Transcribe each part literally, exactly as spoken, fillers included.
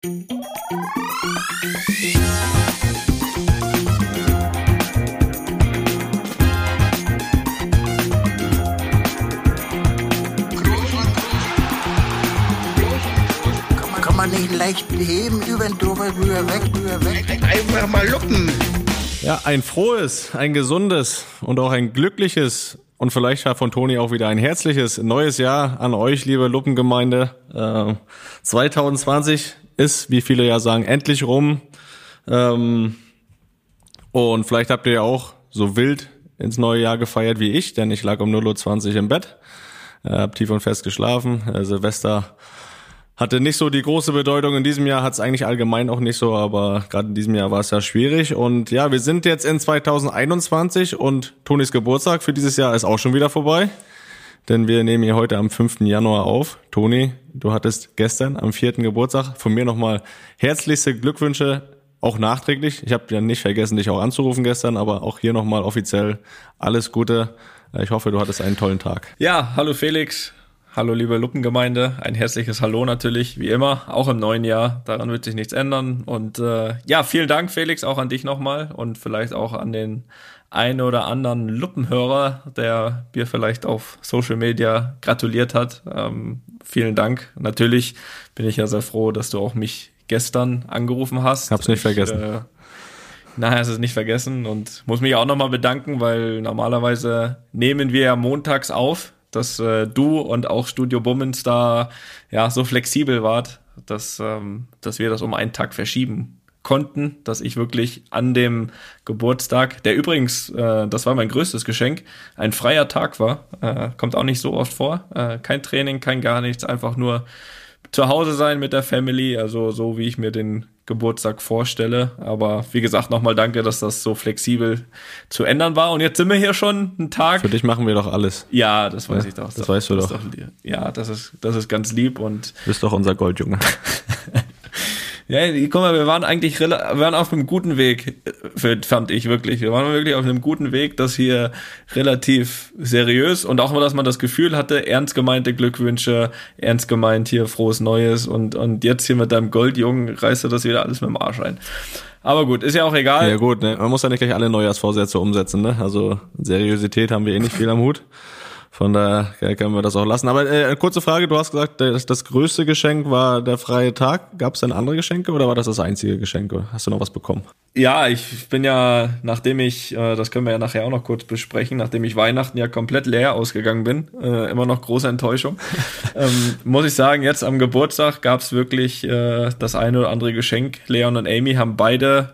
Kann man nicht leicht beheben, über den drüber, rüber, weg, rüber, weg. Einfach mal luppen. Ja, ein frohes, ein gesundes und auch ein glückliches und vielleicht von Toni auch wieder ein herzliches neues Jahr an euch, liebe Luppengemeinde. Äh, zwanzig zwanzig ist, wie viele ja sagen, endlich rum. Ähm, und vielleicht habt ihr ja auch so wild ins neue Jahr gefeiert wie ich, denn ich lag um null Uhr zwanzig im Bett, äh, hab tief und fest geschlafen. Äh, Silvester hatte nicht so die große Bedeutung. In diesem Jahr hat es eigentlich allgemein auch nicht so, aber gerade in diesem Jahr war es ja schwierig. Und ja, wir sind jetzt in zwanzig einundzwanzig und Tonis Geburtstag für dieses Jahr ist auch schon wieder vorbei. Denn wir nehmen hier heute am fünften Januar auf. Toni, du hattest gestern am vierten Geburtstag. Von mir nochmal herzlichste Glückwünsche, auch nachträglich. Ich habe ja nicht vergessen, dich auch anzurufen gestern, aber auch hier nochmal offiziell alles Gute. Ich hoffe, du hattest einen tollen Tag. Ja, hallo Felix. Hallo liebe Luppengemeinde, ein herzliches Hallo natürlich, wie immer, auch im neuen Jahr, daran wird sich nichts ändern und äh, ja, vielen Dank Felix, auch an dich nochmal und vielleicht auch an den einen oder anderen Luppenhörer, der mir vielleicht auf Social Media gratuliert hat, ähm, vielen Dank, natürlich bin ich ja sehr froh, dass du auch mich gestern angerufen hast. Hab's nicht ich, vergessen. Äh, Nein, es ist nicht vergessen und muss mich auch nochmal bedanken, weil normalerweise nehmen wir ja montags auf, dass äh, du und auch Studio Bummens da ja so flexibel wart, dass ähm, dass wir das um einen Tag verschieben konnten, dass ich wirklich an dem Geburtstag, der übrigens, äh, das war mein größtes Geschenk, ein freier Tag war, äh, kommt auch nicht so oft vor, äh, kein Training, kein gar nichts, einfach nur zu Hause sein mit der Family, also so wie ich mir den Geburtstag vorstelle. Aber wie gesagt, nochmal danke, dass das so flexibel zu ändern war. Und jetzt sind wir hier schon einen Tag. Für dich machen wir doch alles. Ja, das weiß ja, ich doch. Das, das weißt du das doch. doch. Ja, das ist, das ist ganz lieb und. Du bist doch unser Goldjunge. Ja, guck mal, wir waren eigentlich wir waren auf einem guten Weg, fand ich wirklich. Wir waren wirklich auf einem guten Weg, das hier relativ seriös und auch mal, dass man das Gefühl hatte, ernst gemeinte Glückwünsche, ernst gemeint hier frohes Neues und und jetzt hier mit deinem Goldjungen reißt du das wieder alles mit dem Arsch ein. Aber gut, ist ja auch egal. Ja gut, ne? Man muss ja nicht gleich alle Neujahrsvorsätze umsetzen, ne? Also Seriosität haben wir eh nicht viel am Hut. Von daher können wir das auch lassen. Aber äh, kurze Frage, du hast gesagt, das, das größte Geschenk war der freie Tag. Gab es denn andere Geschenke oder war das das einzige Geschenk? Hast du noch was bekommen? Ja, ich bin ja, nachdem ich, äh, das können wir ja nachher auch noch kurz besprechen, nachdem ich Weihnachten ja komplett leer ausgegangen bin, äh, immer noch große Enttäuschung, ähm, muss ich sagen, jetzt am Geburtstag gab es wirklich äh, das eine oder andere Geschenk. Leon und Amy haben beide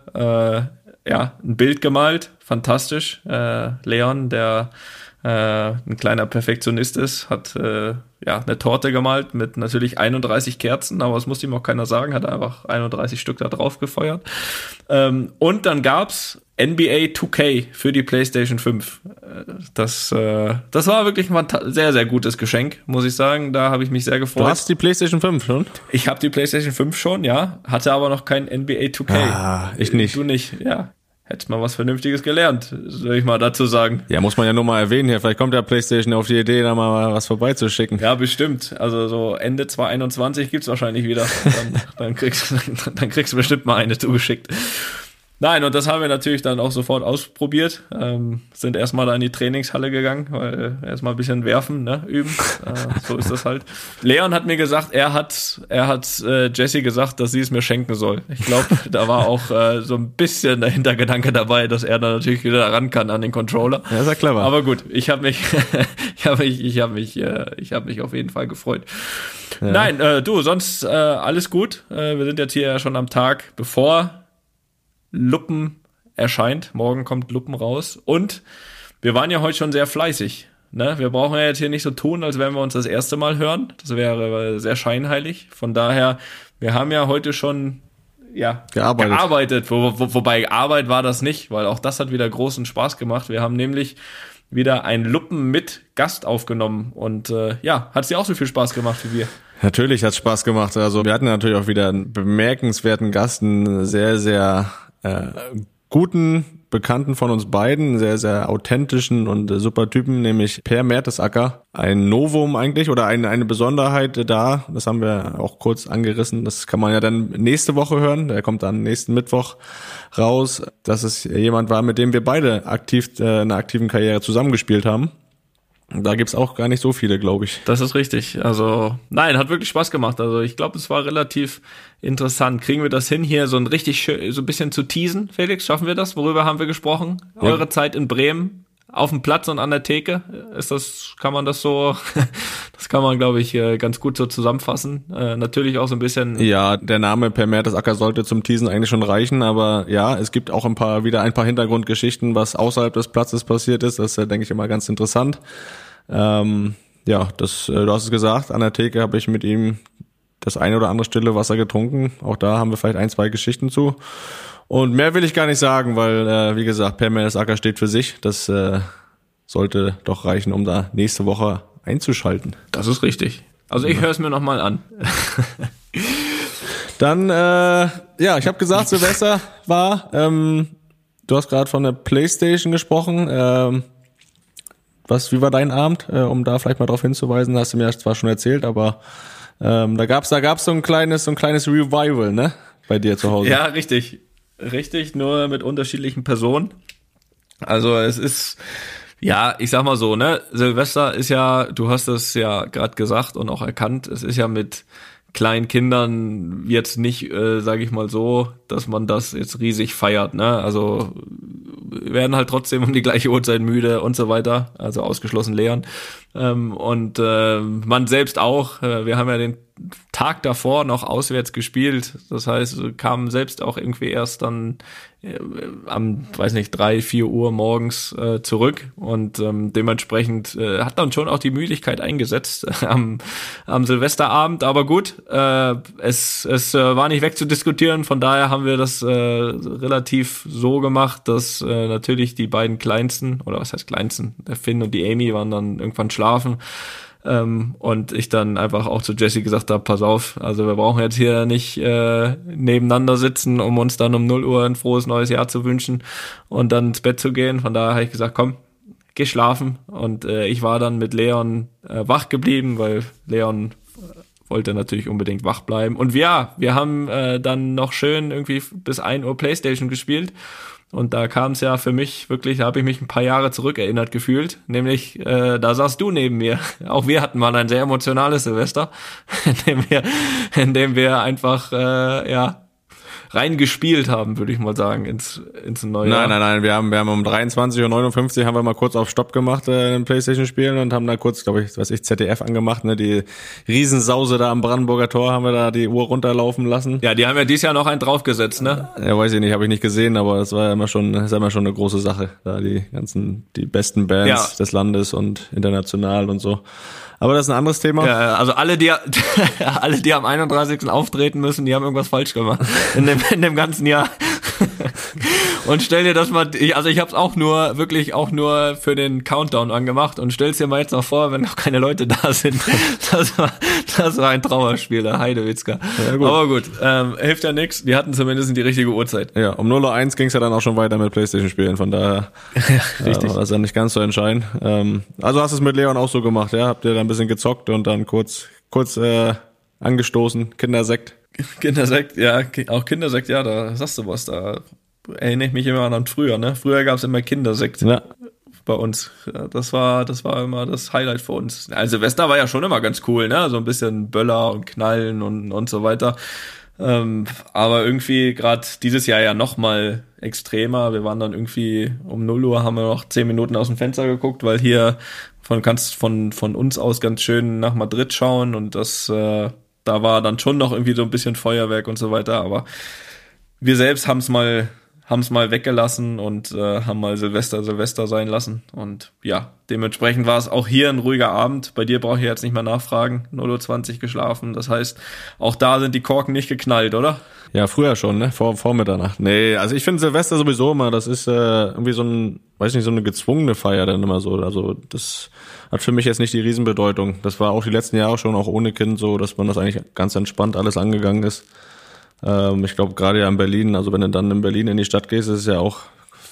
äh, ja ein Bild gemalt, fantastisch. Äh, Leon, der äh, ein kleiner Perfektionist ist, hat äh, ja eine Torte gemalt mit natürlich einunddreißig Kerzen, aber das musste ihm auch keiner sagen, hat einfach einunddreißig Stück da drauf gefeuert. Ähm, und dann gab's N B A two K für die PlayStation fünf. Das, äh, das war wirklich ein sehr, sehr gutes Geschenk, muss ich sagen. Da habe ich mich sehr gefreut. Du hast die PlayStation fünf schon? Ich habe die PlayStation fünf schon, ja. Hatte aber noch kein N B A two K. Ah, ich nicht. Du nicht, ja. Hättest mal was Vernünftiges gelernt, soll ich mal dazu sagen. Ja, muss man ja nur mal erwähnen hier. Vielleicht kommt der PlayStation auf die Idee, da mal was vorbeizuschicken. Ja, bestimmt. Also so Ende zwanzig einundzwanzig gibt's wahrscheinlich wieder. Dann, dann, kriegst, dann kriegst du bestimmt mal eine zugeschickt. Nein, und das haben wir natürlich dann auch sofort ausprobiert. Ähm, sind erstmal da in die Trainingshalle gegangen, weil äh, erstmal ein bisschen werfen, ne, üben. Äh, so ist das halt. Leon hat mir gesagt, er hat, er hat äh, Jessie gesagt, dass sie es mir schenken soll. Ich glaube, da war auch äh, so ein bisschen der Hintergedanke dabei, dass er dann natürlich wieder ran kann an den Controller. Ja, ist ja clever. Aber gut, ich habe mich, ich habe mich, ich habe mich, äh, ich habe mich auf jeden Fall gefreut. Ja. Nein, äh, du, sonst äh, alles gut. Äh, wir sind jetzt hier ja schon am Tag, bevor Luppen erscheint. Morgen kommt Luppen raus. Und wir waren ja heute schon sehr fleißig. Ne? Wir brauchen ja jetzt hier nicht so tun, als wenn wir uns das erste Mal hören. Das wäre sehr scheinheilig. Von daher, wir haben ja heute schon ja, gearbeitet. gearbeitet. Wo, wo, wobei Arbeit war das nicht, weil auch das hat wieder großen Spaß gemacht. Wir haben nämlich wieder ein Luppen mit Gast aufgenommen. Und äh, ja, hat es dir auch so viel Spaß gemacht wie wir? Natürlich hat es Spaß gemacht. Also wir hatten natürlich auch wieder einen bemerkenswerten Gast, einen sehr, sehr äh, guten Bekannten von uns beiden, sehr, sehr authentischen und äh, super Typen, nämlich Per Mertesacker. Ein Novum eigentlich oder eine, eine Besonderheit da, das haben wir auch kurz angerissen, das kann man ja dann nächste Woche hören, der kommt dann nächsten Mittwoch raus, dass es jemand war, mit dem wir beide aktiv äh, in einer aktiven Karriere zusammengespielt haben. Da gibt's auch gar nicht so viele, glaube ich. Das ist richtig. Also, nein, hat wirklich Spaß gemacht. Also, ich glaube, es war relativ interessant. Kriegen wir das hin, hier so ein richtig schön, so ein bisschen zu teasen, Felix? Schaffen wir das? Worüber haben wir gesprochen? Ja. Eure Zeit in Bremen auf dem Platz und an der Theke. Ist das, kann man das so, das kann man, glaube ich, ganz gut so zusammenfassen. Äh, natürlich auch so ein bisschen. Ja, der Name Per Mertesacker sollte zum Teasen eigentlich schon reichen, aber ja, es gibt auch ein paar, wieder ein paar Hintergrundgeschichten, was außerhalb des Platzes passiert ist. Das ist, denke ich, immer ganz interessant. Ähm, ja, das, du hast es gesagt, an der Theke habe ich mit ihm das eine oder andere stille Wasser getrunken. Auch da haben wir vielleicht ein, zwei Geschichten zu. Und mehr will ich gar nicht sagen, weil, äh, wie gesagt, Per Mertesacker steht für sich. Das äh, sollte doch reichen, um da nächste Woche einzuschalten. Das ist richtig. Also ich ja. höre es mir nochmal an. Dann, äh, ja, ich habe gesagt, Silvester war, ähm, du hast gerade von der PlayStation gesprochen. Ähm, was, wie war dein Abend, äh, um da vielleicht mal drauf hinzuweisen? Hast du mir zwar schon erzählt, aber ähm, da gab's, da gab's so ein kleines, so ein kleines Revival, ne, bei dir zu Hause. Ja, richtig. Richtig, nur mit unterschiedlichen Personen. Also es ist, ja, ich sag mal so, ne, Silvester ist ja, du hast es ja gerade gesagt und auch erkannt, es ist ja mit kleinen Kindern jetzt nicht, äh, sage ich mal so, dass man das jetzt riesig feiert, ne, also wir werden halt trotzdem um die gleiche Uhrzeit müde und so weiter, also ausgeschlossen Leon. Ähm, und äh, man selbst auch, äh, wir haben ja den Tag davor noch auswärts gespielt, das heißt, kamen selbst auch irgendwie erst dann äh, am, weiß nicht, drei, vier Uhr morgens äh, zurück und ähm, dementsprechend äh, hat dann schon auch die Müdigkeit eingesetzt äh, am, am Silvesterabend, aber gut, äh, es, es äh, war nicht wegzudiskutieren, von daher haben wir das äh, relativ so gemacht, dass äh, natürlich die beiden Kleinsten, oder was heißt Kleinsten, der Finn und die Amy waren dann irgendwann schlafen. Ähm, und ich dann einfach auch zu Jesse gesagt habe, pass auf, also wir brauchen jetzt hier nicht äh, nebeneinander sitzen, um uns dann um null Uhr ein frohes neues Jahr zu wünschen und dann ins Bett zu gehen. Von daher habe ich gesagt, komm, geh schlafen. Und äh, ich war dann mit Leon äh, wach geblieben, weil Leon äh, wollte natürlich unbedingt wach bleiben. Und ja, wir haben äh, dann noch schön irgendwie bis ein Uhr PlayStation gespielt. Und da kam es ja für mich wirklich, da habe ich mich ein paar Jahre zurückerinnert gefühlt, nämlich äh, da saßt du neben mir. Auch wir hatten mal ein sehr emotionales Silvester, in dem wir, in dem wir einfach äh, ja reingespielt haben, würde ich mal sagen, ins ins neue Jahr. Nein, nein, nein, wir haben wir haben um dreiundzwanzig Uhr neunundfünfzig haben wir mal kurz auf Stopp gemacht äh, in PlayStation spielen und haben da kurz, glaube ich, was ich Z D F angemacht, ne, die Riesensause da am Brandenburger Tor haben wir da die Uhr runterlaufen lassen. Ja, die haben ja dieses Jahr noch einen draufgesetzt, ne? Ja, weiß ich nicht, habe ich nicht gesehen, aber das war ja immer schon, das ist ja immer schon eine große Sache, da die ganzen die besten Bands ja. des Landes und international und so. Aber das ist ein anderes Thema. Ja, also alle, die alle, die am einunddreißigsten auftreten müssen, die haben irgendwas falsch gemacht in dem, in dem ganzen Jahr. Und stell dir das mal, also ich habe es auch nur, wirklich auch nur für den Countdown angemacht und stell's dir mal jetzt noch vor, wenn noch keine Leute da sind. Das war, das war ein Trauerspiel, der Heidewitzka. Ja, gut. Aber gut, ähm, hilft ja nichts. Die hatten zumindest die richtige Uhrzeit. Ja, um null Uhr eins ging's ja dann auch schon weiter mit PlayStation-Spielen, von daher ja, richtig. Äh, war das ja nicht ganz so entscheidend. Ähm, also hast du es mit Leon auch so gemacht, ja? Habt ihr da ein bisschen gezockt und dann kurz, kurz äh, angestoßen, Kindersekt? Kindersekt, ja, auch Kindersekt, ja, da sagst du was, da erinnere ich mich immer an früher, ne? Früher gab's immer Kindersekt ja. bei uns. Das war, das war immer das Highlight für uns. Also Silvester war ja schon immer ganz cool, ne? So ein bisschen Böller und Knallen und und so weiter. Ähm, aber irgendwie gerade dieses Jahr ja noch mal extremer. Wir waren dann irgendwie um null Uhr, haben wir noch zehn Minuten aus dem Fenster geguckt, weil hier von kannst von von uns aus ganz schön nach Madrid schauen und das äh, da war dann schon noch irgendwie so ein bisschen Feuerwerk und so weiter, aber wir selbst haben es mal haben es mal weggelassen und äh, haben mal Silvester Silvester sein lassen und ja, dementsprechend war es auch hier ein ruhiger Abend. Bei dir brauche ich jetzt nicht mehr nachfragen, null Uhr zwanzig geschlafen, das heißt, auch da sind die Korken nicht geknallt, oder? Ja, früher schon, ne? Vor, vor Mitternacht. Nee, also ich finde Silvester sowieso immer, das ist äh, irgendwie so ein, weiß nicht, so eine gezwungene Feier dann immer so. Also das hat für mich jetzt nicht die Riesenbedeutung. Das war auch die letzten Jahre schon, auch ohne Kind so, dass man das eigentlich ganz entspannt alles angegangen ist. Ähm, ich glaube gerade ja in Berlin, also wenn du dann in Berlin in die Stadt gehst, ist es ja auch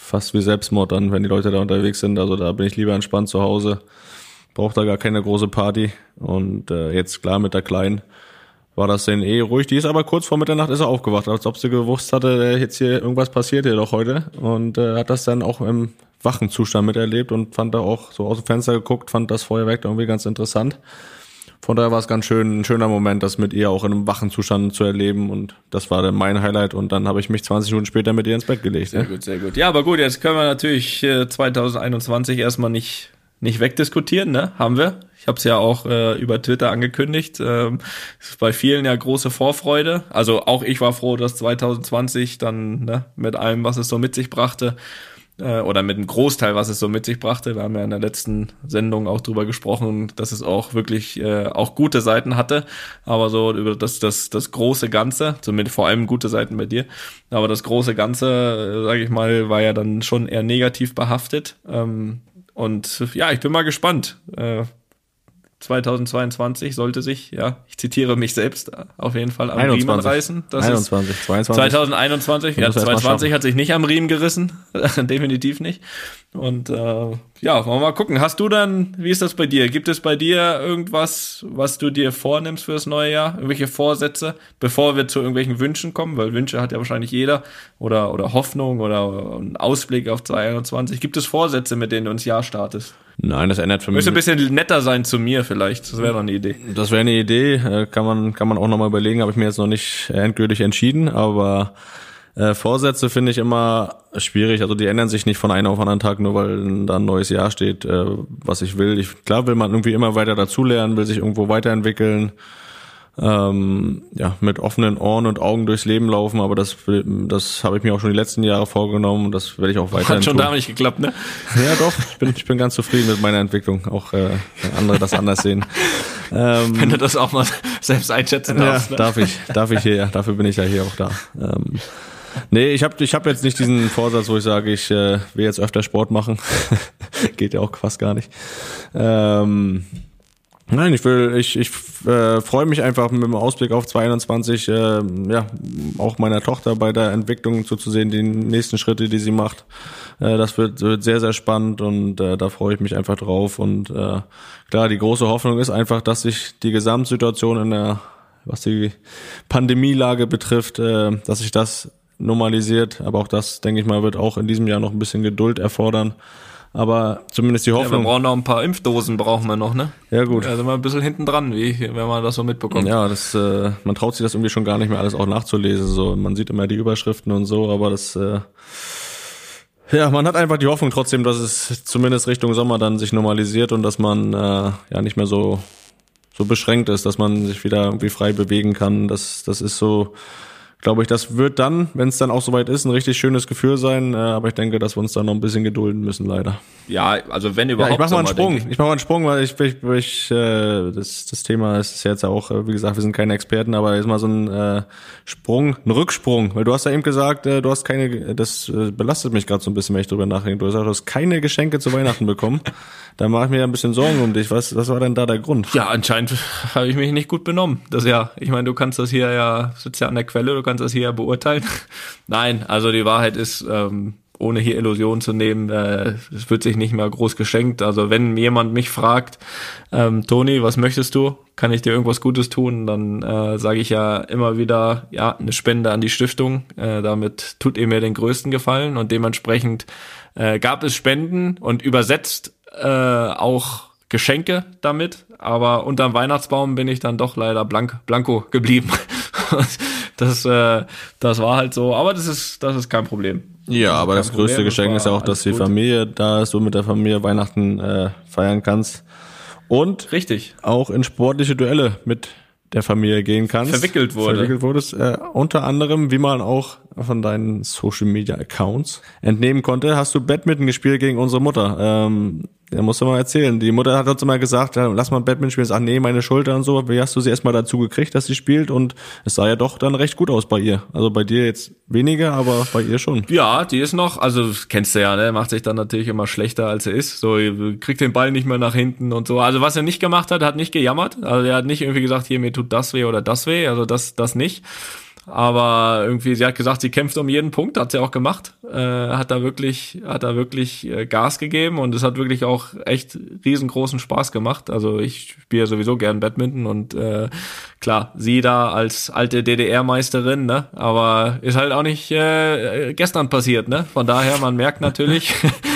fast wie Selbstmord dann, wenn die Leute da unterwegs sind. Also da bin ich lieber entspannt zu Hause, brauche da gar keine große Party. Und äh, jetzt klar mit der Kleinen war das denn eh ruhig. Die ist aber kurz vor Mitternacht ist er aufgewacht, als ob sie gewusst hatte, jetzt hier irgendwas passiert hier doch heute. Und äh, hat das dann auch im wachen Zustand miterlebt und fand da auch so aus dem Fenster geguckt, fand das Feuerwerk irgendwie ganz interessant. Von daher war es ganz schön, ein schöner Moment, das mit ihr auch in einem wachen Zustand zu erleben. Und das war dann mein Highlight. Und dann habe ich mich zwanzig Minuten später mit ihr ins Bett gelegt. Sehr ja. gut, sehr gut. Ja, aber gut, jetzt können wir natürlich äh, zwanzig einundzwanzig erstmal nicht nicht wegdiskutieren, ne? Haben wir. Ich habe es ja auch äh, über Twitter angekündigt. Ähm, ist bei vielen ja große Vorfreude. Also auch ich war froh, dass zwanzig zwanzig dann ne, mit allem, was es so mit sich brachte, äh, oder mit einem Großteil, was es so mit sich brachte. Wir haben ja in der letzten Sendung auch drüber gesprochen, dass es auch wirklich äh, auch gute Seiten hatte. Aber so über das das das große Ganze, zumindest vor allem gute Seiten bei dir. Aber das große Ganze, äh, sage ich mal, war ja dann schon eher negativ behaftet. Ähm, Und ja, ich bin mal gespannt. Äh, zwanzig zweiundzwanzig sollte sich, ja, ich zitiere mich selbst, auf jeden Fall am Riemen reißen. Das einundzwanzig, ist zweiundzwanzig. zwanzig einundzwanzig, ja, zwanzig zwanzig hat sich nicht am Riemen gerissen, definitiv nicht. Und äh, ja, wollen wir mal gucken. Hast du dann, wie ist das bei dir? Gibt es bei dir irgendwas, was du dir vornimmst fürs neue Jahr? Irgendwelche Vorsätze, bevor wir zu irgendwelchen Wünschen kommen? Weil Wünsche hat ja wahrscheinlich jeder. Oder oder Hoffnung oder einen Ausblick auf zwanzig einundzwanzig. Gibt es Vorsätze, mit denen du ins Jahr startest? Nein, das ändert für mich. Möchtest du ein bisschen netter sein zu mir vielleicht? Das wäre doch eine Idee. Das wäre eine Idee, kann man kann man auch nochmal überlegen, habe ich mir jetzt noch nicht endgültig entschieden, aber äh, Vorsätze finde ich immer schwierig, also die ändern sich nicht von einem auf den anderen Tag, nur weil da ein neues Jahr steht, äh, was ich will. Ich, klar will man irgendwie immer weiter dazulernen, will sich irgendwo weiterentwickeln, ähm, ja, mit offenen Ohren und Augen durchs Leben laufen, aber das das habe ich mir auch schon die letzten Jahre vorgenommen und das werde ich auch weiterhin Hat schon tun. da nicht geklappt, ne? Ja doch, ich bin ich bin ganz zufrieden mit meiner Entwicklung, auch äh, wenn andere das anders sehen. Ähm, Wenn du das auch mal selbst einschätzen darfst. Ja, ne? darf ich, darf ich hier, dafür bin ich ja hier auch da. Ähm, nee, ich habe ich hab jetzt nicht diesen Vorsatz, wo ich sage, ich äh, will jetzt öfter Sport machen. Geht ja auch fast gar nicht. Ähm, Nein, ich will, ich, ich äh, freue mich einfach mit dem Ausblick auf zwanzig einundzwanzig, äh, ja, auch meiner Tochter bei der Entwicklung zuzusehen, die nächsten Schritte, die sie macht. Äh, das wird, wird sehr, sehr spannend und äh, da freue ich mich einfach drauf. Und äh, klar, die große Hoffnung ist einfach, dass sich die Gesamtsituation in der, was die Pandemielage betrifft, äh, dass sich das normalisiert. Aber auch das, denke ich mal, wird auch in diesem Jahr noch ein bisschen Geduld erfordern. Aber zumindest die Hoffnung. Ja, wir brauchen noch ein paar Impfdosen, brauchen wir noch, ne? Ja, gut. Also mal ein bisschen hinten dran, wie, wenn man das so mitbekommt. Ja, das, äh, man traut sich das irgendwie schon gar nicht mehr alles auch nachzulesen. So, man sieht immer die Überschriften und so, aber das, äh, ja, man hat einfach die Hoffnung trotzdem, dass es zumindest Richtung Sommer dann sich normalisiert und dass man äh, ja nicht mehr so so beschränkt ist, dass man sich wieder irgendwie frei bewegen kann. Das, das ist so. Glaube ich, das wird dann, wenn es dann auch soweit ist, ein richtig schönes Gefühl sein. Äh, aber ich denke, dass wir uns da noch ein bisschen gedulden müssen, leider. Ja, also wenn überhaupt. Ja, ich mach mal einen Sommer, Sprung. Ich. ich mach mal einen Sprung, weil ich, ich, ich äh, das, das Thema ist ja jetzt auch, wie gesagt, wir sind keine Experten, aber jetzt mal so ein äh, Sprung, ein Rücksprung. Weil du hast ja eben gesagt, äh, du hast keine, das äh, belastet mich gerade so ein bisschen, wenn ich drüber nachdenke. Du hast gesagt, du hast keine Geschenke zu Weihnachten bekommen. Da mache ich mir ja ein bisschen Sorgen um dich. Was, was war denn da der Grund? Ja, anscheinend habe ich mich nicht gut benommen. Das ja, ich meine, du kannst das hier ja, sitzt ja an der Quelle, du kannst das hier ja beurteilen. Nein, also die Wahrheit ist, ähm, ohne hier Illusionen zu nehmen, äh, es wird sich nicht mehr groß geschenkt. Also wenn jemand mich fragt, ähm, Toni, was möchtest du? Kann ich dir irgendwas Gutes tun? Dann äh, sage ich ja immer wieder, ja, eine Spende an die Stiftung. Äh, damit tut ihr mir den größten Gefallen und dementsprechend äh, gab es Spenden und übersetzt äh, auch Geschenke damit, aber unterm Weihnachtsbaum bin ich dann doch leider blank, blanko geblieben. das, äh, das war halt so, aber das ist, das ist kein Problem. Ja, aber das größte Geschenk ist ja auch, dass die Familie da ist, du mit der Familie Weihnachten äh, feiern kannst und richtig auch in sportliche Duelle mit der Familie gehen kannst. Verwickelt wurde. Verwickelt wurdest, äh, unter anderem, wie man auch von deinen Social Media Accounts entnehmen konnte, hast du Badminton gespielt gegen unsere Mutter. Ähm, ja, musst du mal erzählen. Die Mutter hat uns immer gesagt, ja, lass mal Badminton spielen. Ach nee, meine Schulter und so. Wie hast du sie erstmal dazu gekriegt, dass sie spielt? Und es sah ja doch dann recht gut aus bei ihr. Also bei dir jetzt weniger, aber bei ihr schon. Ja, die ist noch, also kennst du ja, ne, macht sich dann natürlich immer schlechter, als er ist. So, kriegt den Ball nicht mehr nach hinten und so. Also was er nicht gemacht hat, hat nicht gejammert. Also er hat nicht irgendwie gesagt, hier, mir tut das weh oder das weh. Also das, das nicht. aber irgendwie, sie hat gesagt, sie kämpft um jeden Punkt, hat sie auch gemacht, äh, hat da wirklich, hat da wirklich äh, Gas gegeben und es hat wirklich auch echt riesengroßen Spaß gemacht. Also ich spiele sowieso gern Badminton und äh, klar, sie da als alte D D R-Meisterin, ne, aber ist halt auch nicht äh, gestern passiert, ne, von daher, man merkt natürlich,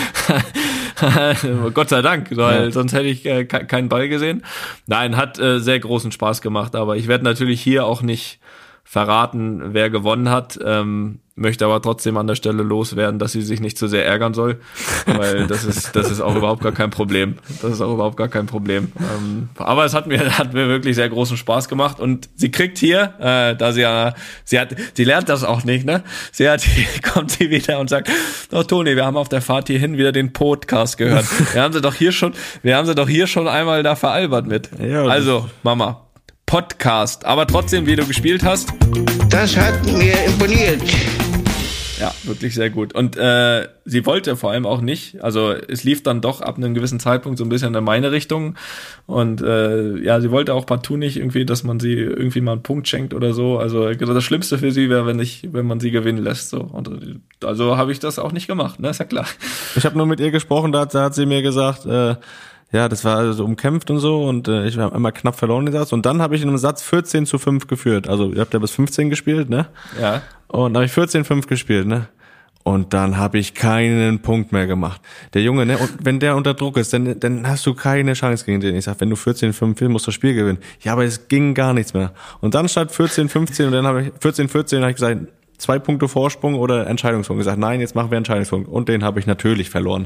Gott sei Dank, weil ja. sonst hätte ich äh, ke- keinen Ball gesehen. Nein, hat äh, sehr großen Spaß gemacht, aber ich werde natürlich hier auch nicht verraten, wer gewonnen hat, ähm, möchte aber trotzdem an der Stelle loswerden, dass sie sich nicht zu sehr ärgern soll, weil das ist das ist auch überhaupt gar kein Problem. Das ist auch überhaupt gar kein Problem. Ähm, aber es hat mir hat mir wirklich sehr großen Spaß gemacht und sie kriegt hier, äh, da sie ja sie hat sie lernt das auch nicht, ne? Sie hat kommt sie wieder und sagt, oh Toni, wir haben auf der Fahrt hierhin wieder den Podcast gehört. Wir haben sie doch hier schon, wir haben sie doch hier schon einmal da veralbert mit. Ja, also Mama. Podcast, aber trotzdem, wie du gespielt hast. Das hat mir imponiert. Ja, wirklich sehr gut. Und äh, sie wollte vor allem auch nicht, also es lief dann doch ab einem gewissen Zeitpunkt so ein bisschen in meine Richtung und äh, ja, sie wollte auch partout nicht irgendwie, dass man sie irgendwie mal einen Punkt schenkt oder so. Also das Schlimmste für sie wäre, wenn ich, wenn man sie gewinnen lässt. So. Und also habe ich das auch nicht gemacht, ne, ist ja klar. Ich habe nur mit ihr gesprochen, da hat, da hat sie mir gesagt, äh, ja, das war also umkämpft und so und äh, ich habe einmal knapp verloren den Satz und dann habe ich in einem Satz vierzehn zu fünf geführt. Also ihr habt ja bis fünfzehn gespielt, ne? Ja. Und dann habe ich vierzehn fünf gespielt, ne? Und dann habe ich keinen Punkt mehr gemacht. Der Junge, ne? Und wenn der unter Druck ist, dann dann hast du keine Chance gegen den. Ich sag, wenn du vierzehn fünf willst, musst du das Spiel gewinnen. Ja, aber es ging gar nichts mehr. Und dann statt vierzehn fünfzehn und dann habe ich vierzehn vierzehn habe ich gesagt, zwei Punkte Vorsprung oder Entscheidungspunkt. Gesagt, nein, jetzt machen wir Entscheidungspunkt. Und den habe ich natürlich verloren.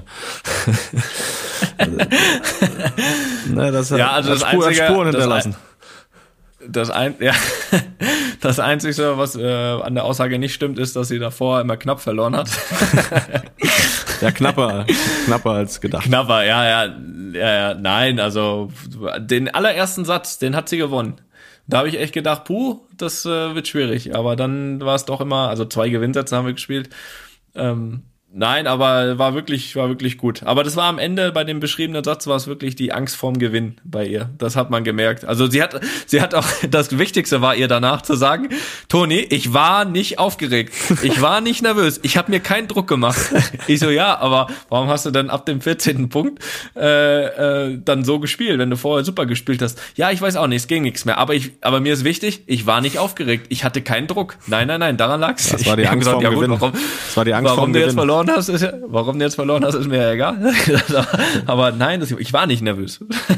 also, ne, das hat, ja, also das hat Spur, einzige, Spuren hinterlassen. Das, ein, ja, das Einzige, was äh, an der Aussage nicht stimmt, ist, dass sie davor immer knapp verloren hat. Ja, knapper, knapper als gedacht. Knapper, ja, ja, ja, ja, nein, also den allerersten Satz, den hat sie gewonnen. Da habe ich echt gedacht, puh, das äh, wird schwierig. Aber dann war es doch immer, also zwei Gewinnsätze haben wir gespielt. Ähm, nein, aber war wirklich, war wirklich gut. Aber das war am Ende bei dem beschriebenen Satz war es wirklich die Angst vorm Gewinn bei ihr. Das hat man gemerkt. Also sie hat, sie hat auch, das Wichtigste war ihr danach zu sagen, Toni, ich war nicht aufgeregt. Ich war nicht nervös. Ich habe mir keinen Druck gemacht. Ich so, ja, aber warum hast du dann ab dem vierzehnten Punkt äh, äh, dann so gespielt, wenn du vorher super gespielt hast? Ja, ich weiß auch nicht, es ging nichts mehr. Aber ich, aber mir ist wichtig, ich war nicht aufgeregt. Ich hatte keinen Druck. Nein, nein, nein, daran lag's. Das war die Angst vorm Gewinn. Warum, das war die Angst warum vorm du Gewinn. Jetzt verloren hast, ist ja, warum du jetzt verloren hast, ist mir ja egal. Aber nein, das, ich war nicht nervös.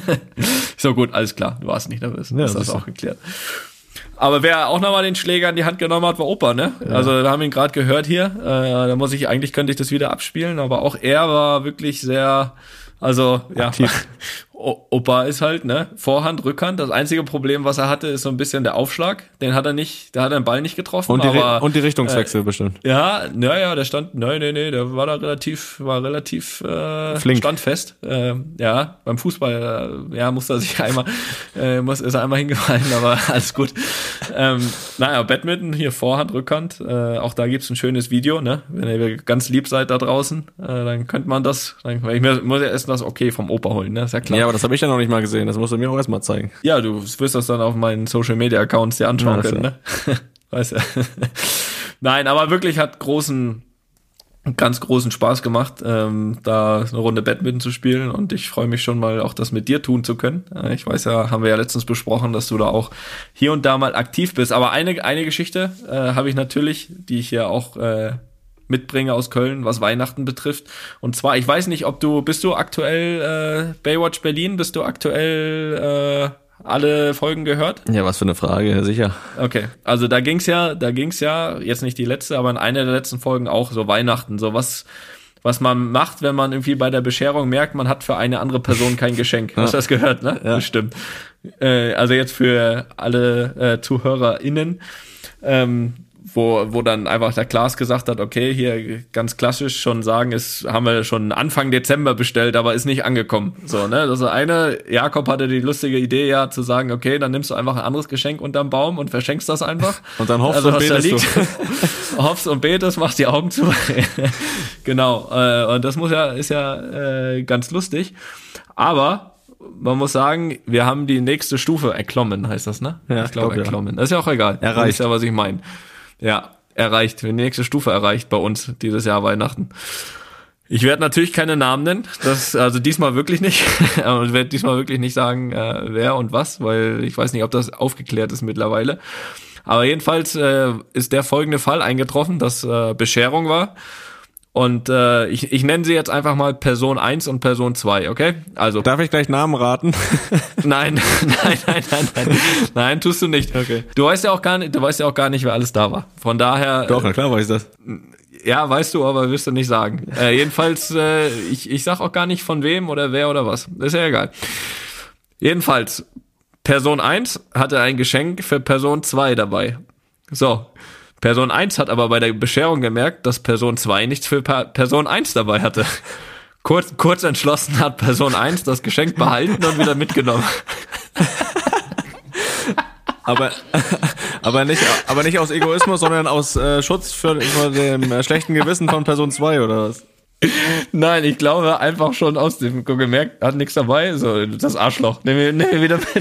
So gut, alles klar, du warst nicht nervös. Ja, das ist auch geklärt. Aber wer auch nochmal den Schläger in die Hand genommen hat, war Opa, ne? Ja. Also wir haben ihn gerade gehört hier. Äh, da muss ich, eigentlich könnte ich das wieder abspielen, aber auch er war wirklich sehr, also ja, o- Opa ist halt, ne? Vorhand, Rückhand. Das einzige Problem, was er hatte, ist so ein bisschen der Aufschlag. Den hat er nicht, da hat er den Ball nicht getroffen. Und die, aber, Re- und die Richtungswechsel äh, bestimmt. Ja, naja, der stand, nein, nee, nee, der war da relativ, war relativ äh, Flink. standfest. Äh, ja, beim Fußball, äh, ja, muss er sich einmal, äh, muss ist er einmal hingefallen, aber alles gut. Ähm, naja, Badminton, hier Vorhand, Rückhand, äh, auch da gibt's ein schönes Video, ne? Wenn ihr ganz lieb seid da draußen, äh, dann könnt man das, dann, ich muss ja erst das Okay vom Opa holen, ne? Ist ja klar. Ja, aber das habe ich ja noch nicht mal gesehen, das musst du mir auch erstmal zeigen. Ja, du wirst das dann auf meinen Social-Media-Accounts dir anschauen ja, können, ne? Weißt du. Nein, aber wirklich hat großen, ganz großen Spaß gemacht, ähm, da eine Runde Badminton zu spielen und ich freue mich schon mal auch das mit dir tun zu können. Äh, ich weiß ja, haben wir ja letztens besprochen, dass du da auch hier und da mal aktiv bist, aber eine, eine Geschichte äh, habe ich natürlich, die ich ja auch äh, mitbringe aus Köln, was Weihnachten betrifft. Und zwar, ich weiß nicht, ob du, bist du aktuell äh, Baywatch Berlin, bist du aktuell äh, alle Folgen gehört? Ja, was für eine Frage, ja, sicher. Okay, also da ging's ja, da ging's ja, jetzt nicht die letzte, aber in einer der letzten Folgen auch so Weihnachten, so was, was man macht, wenn man irgendwie bei der Bescherung merkt, man hat für eine andere Person kein Geschenk. Ja. Hast du das gehört, ne? Ja. Bestimmt. Äh, also jetzt für alle äh, ZuhörerInnen, ähm, wo wo dann einfach der Klaas gesagt hat, okay, hier ganz klassisch schon sagen, ist haben wir schon Anfang Dezember bestellt, aber ist nicht angekommen. So, ne? Das ist eine, Jakob hatte die lustige Idee ja zu sagen, okay, dann nimmst du einfach ein anderes Geschenk unterm Baum und verschenkst das einfach. Und dann hoffst also, und betest du. Hoffst und betest, machst die Augen zu. Genau, äh, und das muss ja ist ja äh, ganz lustig, aber man muss sagen, wir haben die nächste Stufe erklommen, heißt das, ne? Ja, ich glaube glaub, erklommen. Ja. Das ist ja auch egal. Erreicht. Das ist ja, was ich meine. ja, erreicht, die nächste Stufe erreicht bei uns dieses Jahr Weihnachten. Ich werde natürlich keine Namen nennen, das also diesmal wirklich nicht. Ich werde diesmal wirklich nicht sagen, äh, wer und was, weil ich weiß nicht, ob das aufgeklärt ist mittlerweile. Aber jedenfalls äh, ist der folgende Fall eingetroffen, dass äh, Bescherung war. Und äh, ich, ich nenne sie jetzt einfach mal Person eins und Person zwei, okay? Also darf ich gleich Namen raten? Nein, nein, nein, nein, nein, nein, tust du nicht. Okay. Du weißt ja auch gar nicht, du weißt ja auch gar nicht, wer alles da war. Von daher. Doch, na klar weiß ich das. Ja, weißt du, aber wirst du nicht sagen. Äh, jedenfalls, äh, ich, ich sag auch gar nicht von wem oder wer oder was. Ist ja egal. Jedenfalls, Person eins hatte ein Geschenk für Person zwei dabei. So, Person eins hat aber bei der Bescherung gemerkt, dass Person zwei nichts für pa- Person eins dabei hatte. Kurz, kurz entschlossen hat Person eins das Geschenk behalten und wieder mitgenommen. Aber, aber nicht, aber nicht aus Egoismus, sondern aus äh, Schutz für, für dem äh, schlechten Gewissen von Person zwei oder was? Nein, ich glaube einfach schon aus dem gemerkt, hat nichts dabei, so das Arschloch. Nehmen wir, nehmen wir wieder mit.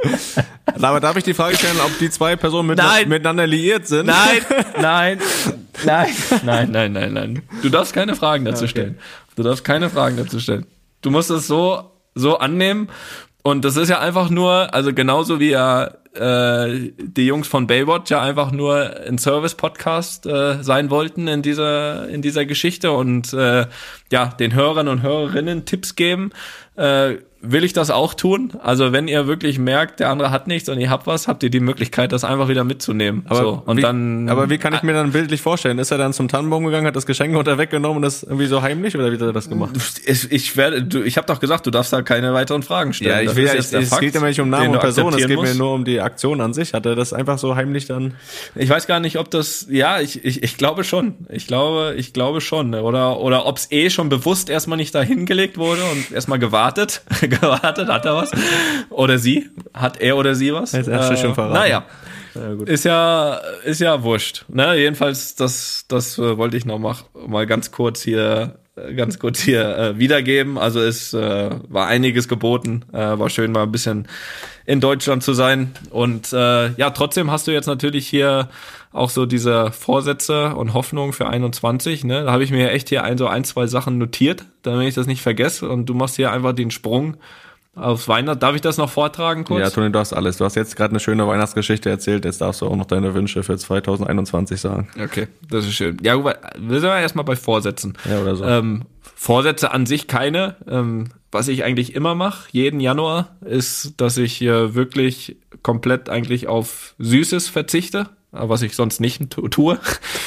Aber darf ich die Frage stellen, ob die zwei Personen mit, miteinander liiert sind? Nein, nein, nein, nein, nein, nein, nein. Du darfst keine Fragen dazu okay. stellen. Du darfst keine Fragen dazu stellen. Du musst es so so annehmen. Und das ist ja einfach nur, also genauso wie ja äh, die Jungs von Baywatch ja einfach nur ein Service-Podcast äh, sein wollten in dieser in dieser Geschichte und äh, ja den Hörern und Hörerinnen Tipps geben, äh, will ich das auch tun. Also wenn ihr wirklich merkt, der andere hat nichts und ihr habt was, habt ihr die Möglichkeit, das einfach wieder mitzunehmen. Aber so, und wie, dann. Aber wie kann ich mir dann bildlich vorstellen? Ist er dann zum Tannenbaum gegangen, hat das Geschenk unter weggenommen und das irgendwie so heimlich oder wie hat er das gemacht? Ich, ich werde, du, ich habe doch gesagt, du darfst da keine weiteren Fragen stellen. Ja, ich das will ist ja, jetzt es, der es Fakt, geht ja nicht um Namen den und du Person, es geht akzeptieren mir musst. nur um die Aktion an sich. Hat er das einfach so heimlich dann? Ich weiß gar nicht, ob das, ja, ich, ich, ich glaube schon. Ich glaube, ich glaube schon. Oder, oder ob es eh schon bewusst erstmal nicht da hingelegt wurde und erstmal gewartet, gewartet, hat er was. Oder sie, hat er oder sie was? Jetzt hast du schon verraten. Naja. Ja, gut. Ist ja, ist ja wurscht. Ne? Jedenfalls, das, das äh, wollte ich noch mal, mal ganz kurz hier, äh, ganz kurz hier äh, wiedergeben. Also es äh, war einiges geboten, äh, war schön mal ein bisschen in Deutschland zu sein. Und äh, ja, trotzdem hast du jetzt natürlich hier auch so diese Vorsätze und Hoffnungen für einundzwanzig. Ne? Da habe ich mir echt hier ein, so ein, zwei Sachen notiert, damit ich das nicht vergesse. Und du machst hier einfach den Sprung aufs Weihnachten. Darf ich das noch vortragen kurz? Ja, Toni, du hast alles. Du hast jetzt gerade eine schöne Weihnachtsgeschichte erzählt. Jetzt darfst du auch noch deine Wünsche für zwanzig einundzwanzig sagen. Okay, das ist schön. Ja, wir sind ja erstmal bei Vorsätzen. Ja, oder so. Ähm, Vorsätze an sich keine. Ähm, was ich eigentlich immer mache, jeden Januar, ist, dass ich äh, wirklich komplett eigentlich auf Süßes verzichte, was ich sonst nicht tu- tue.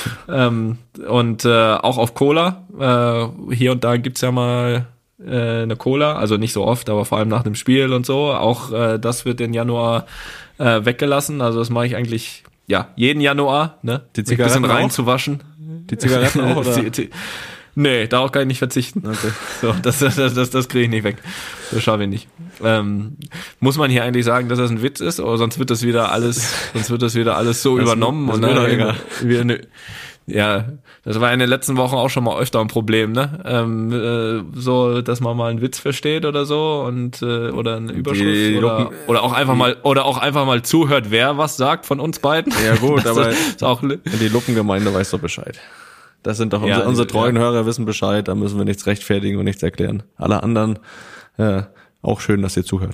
ähm, und äh, auch auf Cola. Äh, hier und da gibt's ja mal eine Cola, also nicht so oft, aber vor allem nach dem Spiel und so. Auch äh, das wird im Januar äh, weggelassen. Also das mache ich eigentlich ja jeden Januar, ne? Die Sich ein bisschen Zigaretten reinzuwaschen. Die Zigaretten auch, oder? Die- die- Nee, darauf kann ich nicht verzichten. Okay. So, das, das, das, das kriege ich nicht weg. Das schaffe ich nicht. Ähm, muss man hier eigentlich sagen, dass das ein Witz ist, oder sonst wird das wieder alles, sonst wird das wieder alles so Das- übernommen das und ist mir dann doch egal. wieder eine, ja, das war in den letzten Wochen auch schon mal öfter ein Problem, ne? Ähm, äh, so, dass man mal einen Witz versteht oder so und äh, oder eine Überschrift Die oder, Lupen- oder auch einfach mal oder auch einfach mal zuhört, wer was sagt von uns beiden. Ja gut, Das aber ist auch die Luppengemeinde weiß doch Bescheid. Das sind doch Ja, unsere, unsere treuen ja. Hörer wissen Bescheid, da müssen wir nichts rechtfertigen und nichts erklären. Alle anderen, äh, auch schön, dass ihr zuhört.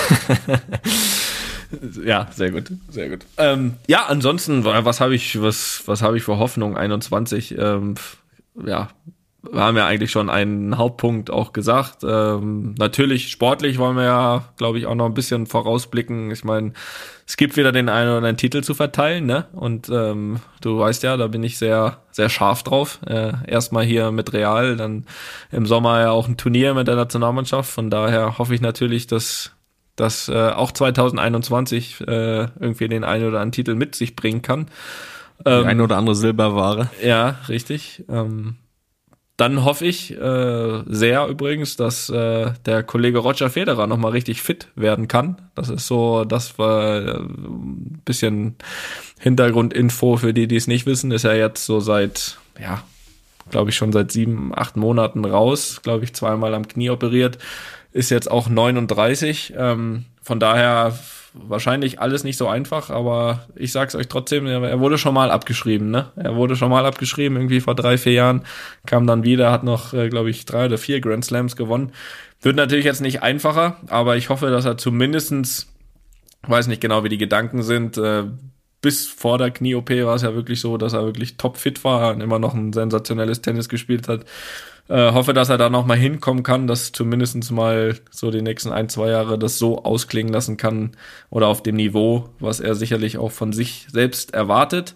Ja, sehr gut, sehr gut. Ähm, ja, ansonsten, was habe ich, was, was habe ich für Hoffnung? einundzwanzig, ähm, ja, wir haben ja eigentlich schon einen Hauptpunkt auch gesagt. Ähm, natürlich sportlich wollen wir ja, glaube ich, auch noch ein bisschen vorausblicken. Ich meine, es gibt wieder den einen oder anderen Titel zu verteilen, ne? Und ähm, du weißt ja, da bin ich sehr, sehr scharf drauf. Äh, erstmal hier mit Real, dann im Sommer ja auch ein Turnier mit der Nationalmannschaft. Von daher hoffe ich natürlich, dass dass äh, auch zwanzig einundzwanzig äh, irgendwie den einen oder anderen Titel mit sich bringen kann. Ähm, Die eine oder andere Silberware. ja, richtig. Ähm, dann hoffe ich äh, sehr übrigens, dass äh, der Kollege Roger Federer nochmal richtig fit werden kann. Das ist so, das war äh, ein bisschen Hintergrundinfo für die, die es nicht wissen, ist er jetzt so seit, ja, glaube ich schon seit sieben, acht Monaten raus, glaube ich zweimal am Knie operiert, ist jetzt auch neununddreißig. Ähm, von daher wahrscheinlich alles nicht so einfach, aber ich sag's euch trotzdem, er wurde schon mal abgeschrieben, ne? Er wurde schon mal abgeschrieben, irgendwie vor drei, vier Jahren, kam dann wieder, hat noch, äh, glaube ich, drei oder vier Grand Slams gewonnen. Wird natürlich jetzt nicht einfacher, aber ich hoffe, dass er zumindestens, weiß nicht genau, wie die Gedanken sind, äh, bis vor der Knie-O P war es ja wirklich so, dass er wirklich topfit war und immer noch ein sensationelles Tennis gespielt hat. Äh, hoffe, dass er da noch mal hinkommen kann, dass zumindest mal so die nächsten ein, zwei Jahre das so ausklingen lassen kann oder auf dem Niveau, was er sicherlich auch von sich selbst erwartet.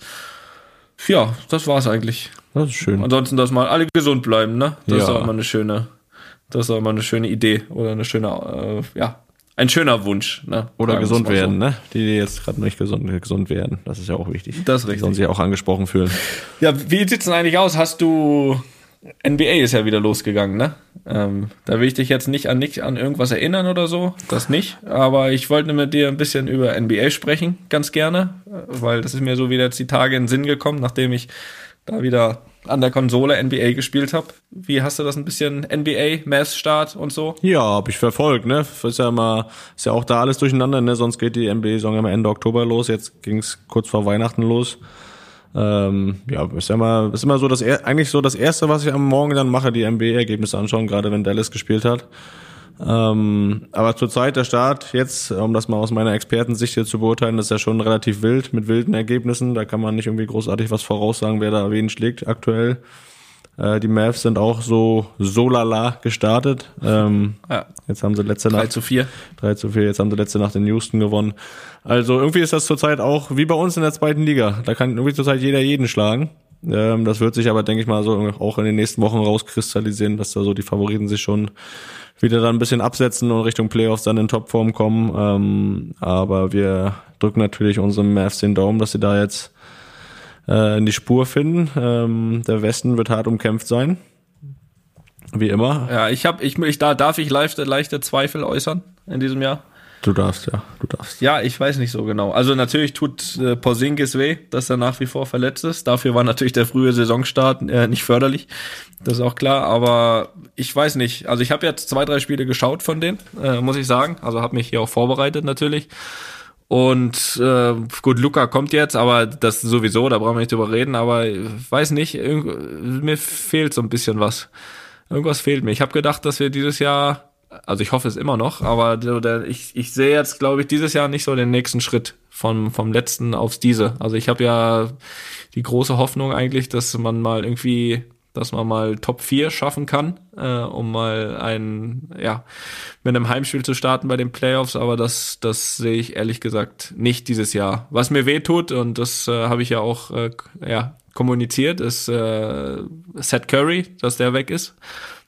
Ja, das war's eigentlich. Das ist schön. Ansonsten, dass mal alle gesund bleiben, ne? Das ja. ist auch immer eine schöne, das ist auch immer eine schöne Idee oder eine schöne, äh, ja, ein schöner Wunsch, ne? Oder Sagen gesund werden, so. ne? Die, die jetzt gerade nicht gesund, gesund werden. Das ist ja auch wichtig. Das ist richtig. Die sollen sich auch angesprochen fühlen. Ja, wie sieht's denn eigentlich aus? Hast du, N B A ist ja wieder losgegangen, ne? Ähm, da will ich dich jetzt nicht an, nicht an irgendwas erinnern oder so, das nicht. Aber ich wollte mit dir ein bisschen über N B A sprechen, ganz gerne, weil das ist mir so wieder jetzt die Tage in den Sinn gekommen, nachdem ich da wieder an der Konsole N B A gespielt habe. Wie hast du das ein bisschen N B A, Mavs-Start und so? Ja, hab ich verfolgt, ne? Ist ja immer, ist ja auch da alles durcheinander, ne? Sonst geht die N B A-Saison immer Ende Oktober los. Jetzt ging's kurz vor Weihnachten los. Ähm, ja, ist ja immer, ist immer so das, eigentlich so das Erste, was ich am Morgen dann mache, die N B A-Ergebnisse anschauen, gerade wenn Dallas gespielt hat. Ähm, aber zurzeit der Start jetzt, um das mal aus meiner Expertensicht hier zu beurteilen, ist ja schon relativ wild, mit wilden Ergebnissen. Da kann man nicht irgendwie großartig was voraussagen, wer da wen schlägt aktuell. Äh, die Mavs sind auch so so lala gestartet. Ähm, ja. Jetzt haben sie letzte Nacht drei zu vier drei zu vier, jetzt haben sie letzte Nacht in Houston gewonnen. Also irgendwie ist das zurzeit auch wie bei uns in der zweiten Liga. Da kann irgendwie zurzeit jeder jeden schlagen. Ähm, das wird sich aber, denke ich mal, so auch in den nächsten Wochen rauskristallisieren, dass da so die Favoriten sich schon wieder dann ein bisschen absetzen und Richtung Playoffs dann in Topform kommen. Ähm, aber wir drücken natürlich unseren Mavs den Daumen, dass sie da jetzt äh, in die Spur finden. Ähm, der Westen wird hart umkämpft sein. Wie immer. Ja, ich habe, ich, ich da darf ich leichte, leichte Zweifel äußern in diesem Jahr. Du darfst, ja, du darfst. Ja, ich weiß nicht so genau. Also natürlich tut äh, Porzingis weh, dass er nach wie vor verletzt ist. Dafür war natürlich der frühe Saisonstart äh, nicht förderlich. Das ist auch klar. Aber ich weiß nicht. Also ich habe jetzt zwei, drei Spiele geschaut von denen, äh, muss ich sagen. Also habe mich hier auch vorbereitet natürlich. Und äh, gut, Luka kommt jetzt, aber das sowieso, da brauchen wir nicht drüber reden. Aber ich weiß nicht, irgend, mir fehlt so ein bisschen was. Irgendwas fehlt mir. Ich habe gedacht, dass wir dieses Jahr, also ich hoffe es immer noch, aber der, ich, ich sehe jetzt, glaube ich, dieses Jahr nicht so den nächsten Schritt vom, vom letzten aufs diese. Also ich habe ja die große Hoffnung eigentlich, dass man mal irgendwie, dass man mal Top vier schaffen kann, äh, um mal ein, ja, mit einem Heimspiel zu starten bei den Playoffs, aber das, das sehe ich ehrlich gesagt nicht dieses Jahr. Was mir weh tut, und das äh, habe ich ja auch, äh, ja, kommuniziert, ist äh, Seth Curry, dass der weg ist.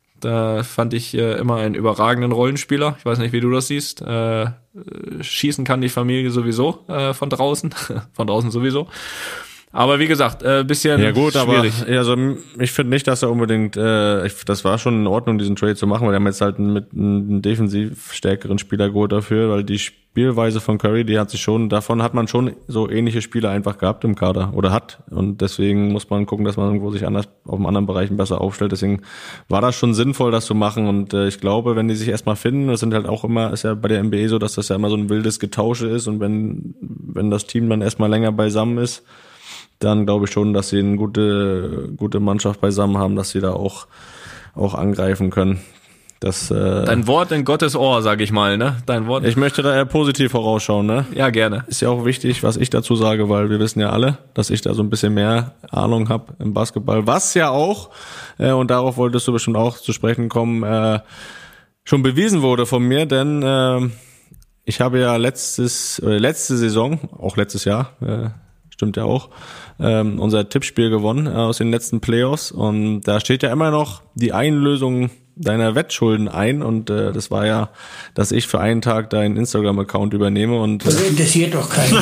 Da fand ich äh, immer einen überragenden Rollenspieler. Ich weiß nicht, wie du das siehst. Äh, schießen kann die Familie sowieso äh, von draußen. von draußen sowieso. Aber wie gesagt, äh, bisschen ja gut, schwierig. Aber also ich finde nicht, dass er unbedingt, äh, ich, das war schon in Ordnung, diesen Trade zu machen, weil wir haben jetzt halt mit einem defensiv stärkeren Spieler geholt dafür, weil die Spielweise von Curry, die hat sich schon, davon hat man schon so ähnliche Spieler einfach gehabt im Kader oder hat, und deswegen muss man gucken, dass man irgendwo sich anders auf einem anderen Bereichen besser aufstellt. Deswegen war das schon sinnvoll, das zu machen, und äh, ich glaube, wenn die sich erstmal finden, das sind halt auch immer, ist ja bei der N B A so, dass das ja immer so ein wildes Getausche ist, und wenn wenn das Team dann erstmal länger beisammen ist, dann glaube ich schon, dass sie eine gute gute Mannschaft beisammen haben, dass sie da auch auch angreifen können. Das, äh, Dein Wort in Gottes Ohr, sag ich mal, ne? Dein Wort. Ich möchte da eher positiv vorausschauen, ne? Ja, gerne. Ist ja auch wichtig, was ich dazu sage, weil wir wissen ja alle, dass ich da so ein bisschen mehr Ahnung habe im Basketball. Was ja auch, äh, und darauf wolltest du bestimmt auch zu sprechen kommen, äh, schon bewiesen wurde von mir, denn äh, ich habe ja letztes äh, letzte Saison, auch letztes Jahr, äh, stimmt ja auch, ähm, unser Tippspiel gewonnen äh, aus den letzten Playoffs, und da steht ja immer noch die Einlösung deiner Wettschulden ein, und äh, das war ja, dass ich für einen Tag deinen Instagram-Account übernehme, und das interessiert doch keinen.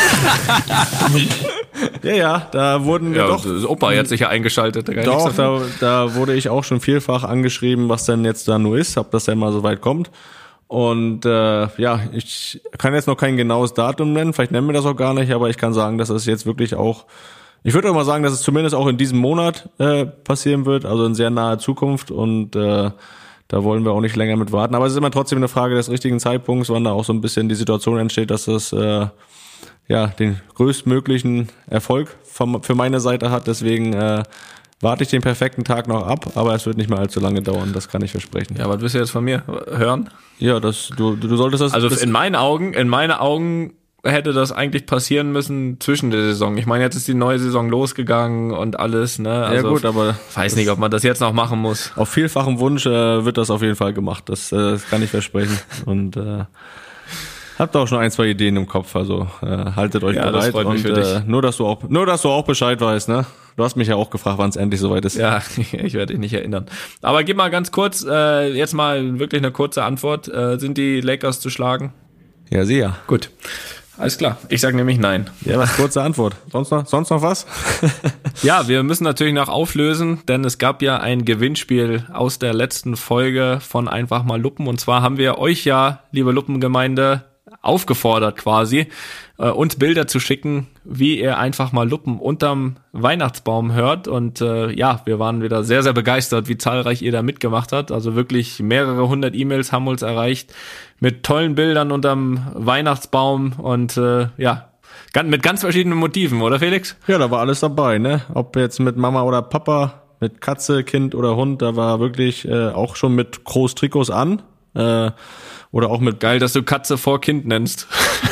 ja, ja, da wurden ja, doch das Opa hat sich ja eingeschaltet. Da doch, da, da wurde ich auch schon vielfach angeschrieben, was denn jetzt da nur ist, ob das denn mal so weit kommt. Und äh, ja, ich kann jetzt noch kein genaues Datum nennen, vielleicht nennen wir das auch gar nicht, aber ich kann sagen, dass es jetzt wirklich auch, ich würde auch mal sagen, dass es zumindest auch in diesem Monat äh, passieren wird, also in sehr naher Zukunft, und äh, da wollen wir auch nicht länger mit warten. Aber es ist immer trotzdem eine Frage des richtigen Zeitpunkts, wann da auch so ein bisschen die Situation entsteht, dass es äh, ja den größtmöglichen Erfolg vom, für meine Seite hat. Deswegen äh, warte ich den perfekten Tag noch ab, aber es wird nicht mehr allzu lange dauern, das kann ich versprechen. Ja, was willst du jetzt von mir hören? Ja, das du du solltest das... Also das in meinen Augen, in meinen Augen hätte das eigentlich passieren müssen zwischen der Saison. Ich meine, jetzt ist die neue Saison losgegangen und alles, ne? Also ja gut, aber... Ich weiß nicht, ob man das jetzt noch machen muss. Auf vielfachen Wunsch äh, wird das auf jeden Fall gemacht, das, äh, das kann ich versprechen. Und äh, habt auch schon ein, zwei Ideen im Kopf, also äh, haltet euch ja, bereit. Das freut mich und für dich. Äh, nur, dass du auch, nur, dass du auch Bescheid weißt, ne? Du hast mich ja auch gefragt, wann es endlich soweit ist. Ja, ich werde dich nicht erinnern. Aber gib mal ganz kurz, äh, jetzt mal wirklich eine kurze Antwort. Äh, sind die Lakers zu schlagen? Ja, sicher. Gut. Alles klar. Ich sage nämlich nein. Ja, was kurze Antwort. Sonst noch, sonst noch was? Ja, wir müssen natürlich noch auflösen, denn es gab ja ein Gewinnspiel aus der letzten Folge von Einfach mal Luppen. Und zwar haben wir euch ja, liebe Luppengemeinde, aufgefordert quasi, äh, uns Bilder zu schicken, wie ihr einfach mal Luppen unterm Weihnachtsbaum hört. Und äh, ja, wir waren wieder sehr, sehr begeistert, wie zahlreich ihr da mitgemacht habt. Also wirklich mehrere hundert E-Mails haben uns erreicht mit tollen Bildern unterm Weihnachtsbaum und äh, ja, mit ganz verschiedenen Motiven, oder Felix? Ja, da war alles dabei, ne? Ob jetzt mit Mama oder Papa, mit Katze, Kind oder Hund, da war wirklich äh, auch schon mit Großtrikots an. Äh, oder auch mit... Geil, dass du Katze vor Kind nennst.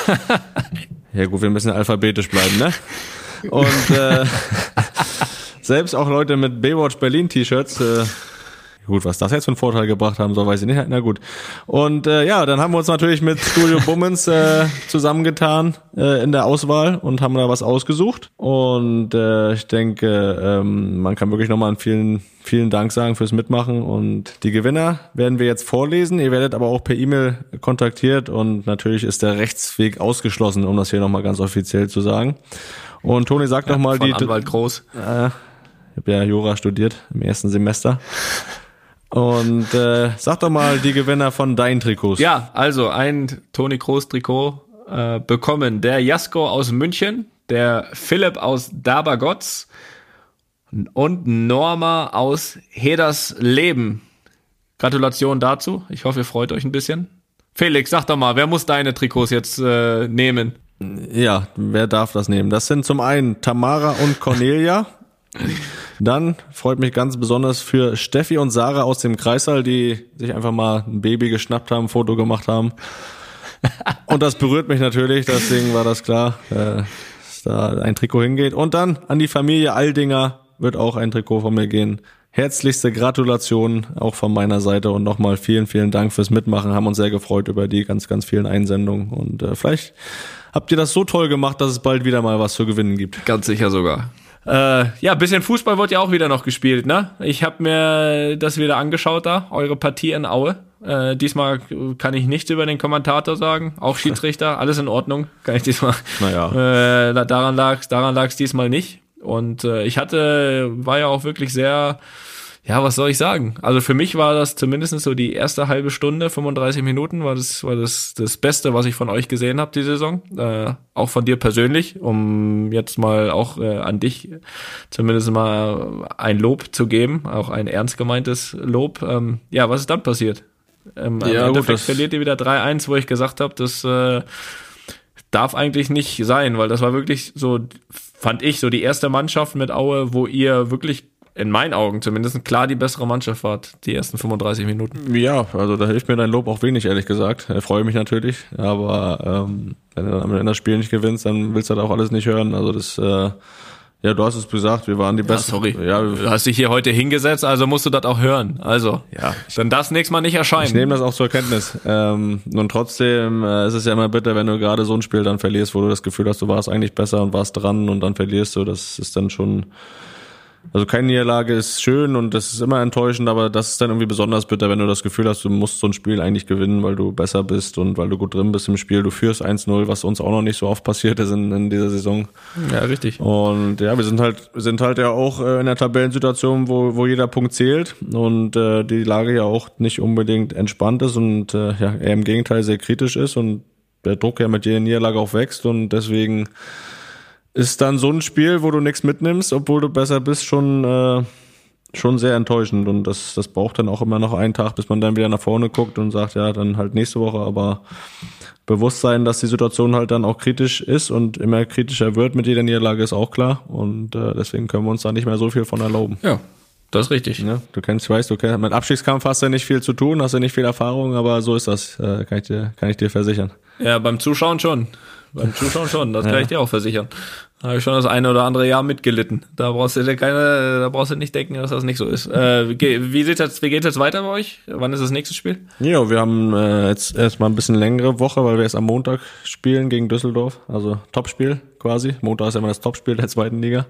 Ja gut, wir müssen alphabetisch bleiben, ne? Und äh, selbst auch Leute mit Baywatch Berlin T-Shirts... Äh, Gut, was das jetzt für einen Vorteil gebracht haben soll, weiß ich nicht. Na gut. Und äh, ja, dann haben wir uns natürlich mit Studio Bummens äh, zusammengetan äh, in der Auswahl und haben da was ausgesucht. Und äh, ich denke, ähm, man kann wirklich nochmal einen vielen, vielen Dank sagen fürs Mitmachen. Und die Gewinner werden wir jetzt vorlesen. Ihr werdet aber auch per E-Mail kontaktiert und natürlich ist der Rechtsweg ausgeschlossen, um das hier nochmal ganz offiziell zu sagen. Und Toni, sag doch mal von die... Anwalt Groß. Äh, ich habe ja Jura studiert im ersten Semester. Und äh, sag doch mal die Gewinner von deinen Trikots. Ja, also ein Toni Kroos Trikot äh, bekommen der Jasko aus München, der Philipp aus Dabergotz und Norma aus Hedersleben. Gratulation dazu. Ich hoffe, ihr freut euch ein bisschen. Felix, sag doch mal, wer muss deine Trikots jetzt äh, nehmen? Ja, wer darf das nehmen? Das sind zum einen Tamara und Cornelia. Dann freut mich ganz besonders für Steffi und Sarah aus dem Kreissaal, die sich einfach mal ein Baby geschnappt haben, ein Foto gemacht haben. Und das berührt mich natürlich, deswegen war das klar, äh, dass da ein Trikot hingeht. Und dann an die Familie Aldinger wird auch ein Trikot von mir gehen. Herzlichste Gratulation auch von meiner Seite und nochmal vielen, vielen Dank fürs Mitmachen. Haben uns sehr gefreut über die ganz, ganz vielen Einsendungen. Und äh, vielleicht habt ihr das so toll gemacht, dass es bald wieder mal was zu gewinnen gibt. Ganz sicher sogar. Äh, ja, ein bisschen Fußball wird ja auch wieder noch gespielt, ne? Ich habe mir das wieder angeschaut da, eure Partie in Aue. Äh, diesmal kann ich nichts über den Kommentator sagen, auch Schiedsrichter, alles in Ordnung, kann ich diesmal. Naja. Äh, daran lag's, daran lag's diesmal nicht. Und äh, ich hatte, war ja auch wirklich sehr, ja, was soll ich sagen? Also für mich war das zumindest so die erste halbe Stunde, fünfunddreißig Minuten, war das war das das Beste, was ich von euch gesehen habe die Saison. Äh, auch von dir persönlich, um jetzt mal auch äh, an dich zumindest mal ein Lob zu geben, auch ein ernst gemeintes Lob. Ähm, ja, was ist dann passiert? Ähm, ja, Im Endeffekt gut, verliert ihr wieder drei eins, wo ich gesagt habe, das äh, darf eigentlich nicht sein, weil das war wirklich so, fand ich, so die erste Mannschaft mit Aue, wo ihr wirklich in meinen Augen zumindest klar die bessere Mannschaft wart, die ersten fünfunddreißig Minuten. Ja, also da hilft mir dein Lob auch wenig, ehrlich gesagt. Ich freue mich natürlich, aber ähm, wenn du dann am Ende das Spiel nicht gewinnst, dann willst du das auch alles nicht hören. Also das, äh, ja, du hast es gesagt, wir waren die besten. Ja, sorry, ja, du hast dich hier heute hingesetzt, also musst du das auch hören. Also, ja, dann das nächstes Mal nicht erscheinen. Ich nehme das auch zur Kenntnis. Ähm, und trotzdem äh, ist es ja immer bitter, wenn du gerade so ein Spiel dann verlierst, wo du das Gefühl hast, du warst eigentlich besser und warst dran und dann verlierst du. Das ist dann schon... Also keine Niederlage ist schön und das ist immer enttäuschend, aber das ist dann irgendwie besonders bitter, wenn du das Gefühl hast, du musst so ein Spiel eigentlich gewinnen, weil du besser bist und weil du gut drin bist im Spiel. Du führst eins null, was uns auch noch nicht so oft passiert ist in, in dieser Saison. Ja, richtig. Und ja, wir sind halt sind halt ja auch äh, in der Tabellensituation, wo wo jeder Punkt zählt und äh, die Lage ja auch nicht unbedingt entspannt ist und äh, ja eher im Gegenteil sehr kritisch ist und der Druck ja mit jeder Niederlage auch wächst und deswegen ist dann so ein Spiel, wo du nichts mitnimmst, obwohl du besser bist, schon äh, schon sehr enttäuschend und das, das braucht dann auch immer noch einen Tag, bis man dann wieder nach vorne guckt und sagt, ja, dann halt nächste Woche, aber Bewusstsein, dass die Situation halt dann auch kritisch ist und immer kritischer wird mit jeder Niederlage, ist auch klar und äh, deswegen können wir uns da nicht mehr so viel von erlauben. Ja, das ist richtig. Ja, du kennst, weißt du, okay, mit Abstiegskampf hast du nicht viel zu tun, hast du nicht viel Erfahrung, aber so ist das, äh, kann ich dir, kann ich dir versichern. Ja, beim Zuschauen schon. Beim Zuschauen schon, das kann ja. ich dir auch versichern. Da habe ich schon das eine oder andere Jahr mitgelitten. Da brauchst du dir keine, da brauchst du nicht denken, dass das nicht so ist. Äh, wie, wie, sieht das, wie geht es jetzt weiter bei euch? Wann ist das nächste Spiel? Ja, wir haben äh, jetzt erstmal ein bisschen längere Woche, weil wir erst am Montag spielen gegen Düsseldorf. Also Topspiel quasi. Montag ist ja immer das Topspiel der zweiten Liga.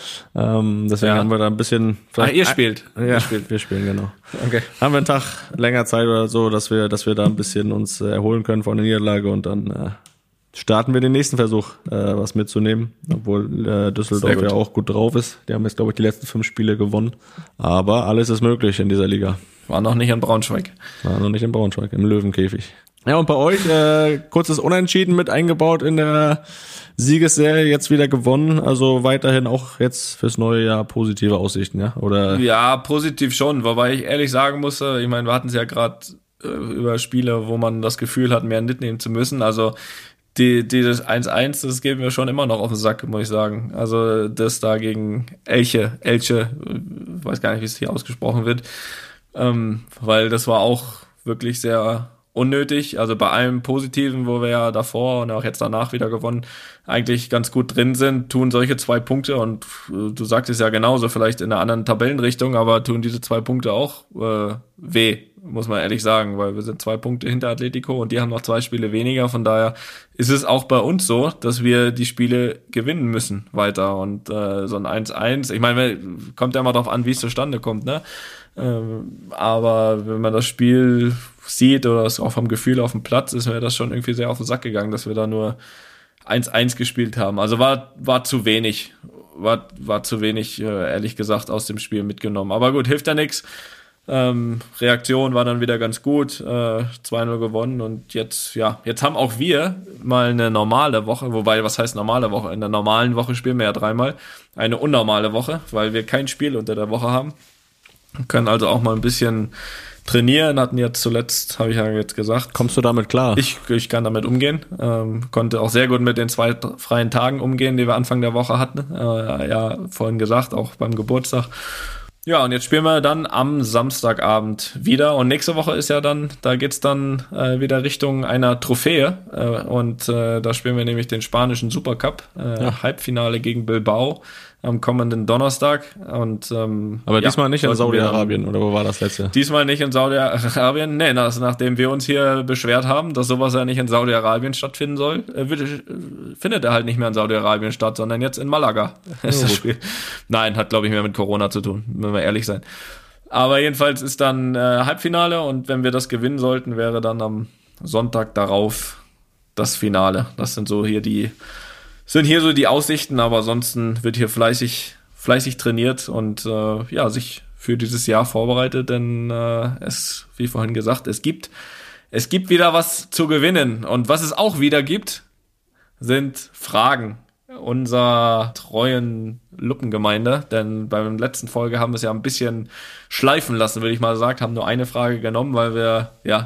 Ähm, deswegen ja. haben wir da ein bisschen... Ah, ihr spielt? Ja, ihr spielt. Wir spielen, genau. Okay. Haben wir einen Tag länger Zeit oder so, dass wir, dass wir da ein bisschen uns äh, erholen können von der Niederlage und dann... Äh, starten wir den nächsten Versuch, äh, was mitzunehmen, obwohl äh, Düsseldorf ja auch gut drauf ist. Die haben jetzt, glaube ich, die letzten fünf Spiele gewonnen. Aber alles ist möglich in dieser Liga. War noch nicht in Braunschweig. War noch nicht in Braunschweig, im Löwenkäfig. Ja, und bei euch, äh, kurzes Unentschieden mit eingebaut in der Siegesserie, jetzt wieder gewonnen. Also weiterhin auch jetzt fürs neue Jahr positive Aussichten, ja? Oder? Ja, positiv schon, wobei ich ehrlich sagen muss, ich meine, wir hatten es ja gerade äh, über Spiele, wo man das Gefühl hat, mehr mitnehmen zu müssen. Also Die, die das eins eins, das geht mir schon immer noch auf den Sack, muss ich sagen. Also das da gegen Elche, Elche, weiß gar nicht, wie es hier ausgesprochen wird, ähm, weil das war auch wirklich sehr unnötig. Also bei allem Positiven, wo wir ja davor und auch jetzt danach wieder gewonnen, eigentlich ganz gut drin sind, tun solche zwei Punkte und äh, du sagtest ja genauso, vielleicht in einer anderen Tabellenrichtung, aber tun diese zwei Punkte auch äh, weh, muss man ehrlich sagen, weil wir sind zwei Punkte hinter Atletico und die haben noch zwei Spiele weniger, von daher ist es auch bei uns so, dass wir die Spiele gewinnen müssen weiter und äh, so ein eins eins, ich meine, kommt ja immer darauf an, wie es zustande kommt, ne? Ähm, aber wenn man das Spiel sieht oder es auch vom Gefühl auf dem Platz ist, mir das schon irgendwie sehr auf den Sack gegangen, dass wir da nur eins eins gespielt haben. Also war war zu wenig, war war zu wenig, äh, ehrlich gesagt, aus dem Spiel mitgenommen. Aber gut, hilft ja nichts. Ähm, Reaktion war dann wieder ganz gut, äh, zwei null gewonnen und jetzt, ja, jetzt haben auch wir mal eine normale Woche, wobei, was heißt normale Woche? In der normalen Woche spielen wir ja dreimal, eine unnormale Woche, weil wir kein Spiel unter der Woche haben. Wir können also auch mal ein bisschen trainieren, hatten jetzt zuletzt, habe ich ja jetzt gesagt. Kommst du damit klar? Ich, ich kann damit umgehen, ähm, konnte auch sehr gut mit den zwei freien Tagen umgehen, die wir Anfang der Woche hatten, äh, ja, vorhin gesagt, auch beim Geburtstag. Ja, und jetzt spielen wir dann am Samstagabend wieder und nächste Woche ist ja dann, da geht's dann äh, wieder Richtung einer Trophäe äh, und äh, da spielen wir nämlich den spanischen Supercup, äh, ja. Halbfinale gegen Bilbao am kommenden Donnerstag und ähm, aber ja, diesmal nicht in Saudi-Arabien, oder wo war das letzte? Diesmal nicht in Saudi-Arabien, nee, das, nachdem wir uns hier beschwert haben, dass sowas ja nicht in Saudi-Arabien stattfinden soll, äh, wird, äh, findet er halt nicht mehr in Saudi-Arabien statt, sondern jetzt in Malaga. Oh. Ist das Spiel. Nein, hat glaube ich mehr mit Corona zu tun, wenn wir ehrlich sein. Aber jedenfalls ist dann äh, Halbfinale und wenn wir das gewinnen sollten, wäre dann am Sonntag darauf das Finale. Das sind so hier die sind hier so die Aussichten, aber ansonsten wird hier fleißig fleißig trainiert und äh, ja, sich für dieses Jahr vorbereitet, denn äh, es, wie vorhin gesagt, es gibt es gibt wieder was zu gewinnen und was es auch wieder gibt, sind Fragen unserer treuen Luppengemeinde, denn beim letzten Folge haben wir es ja ein bisschen schleifen lassen, würde ich mal sagen, haben nur eine Frage genommen, weil wir ja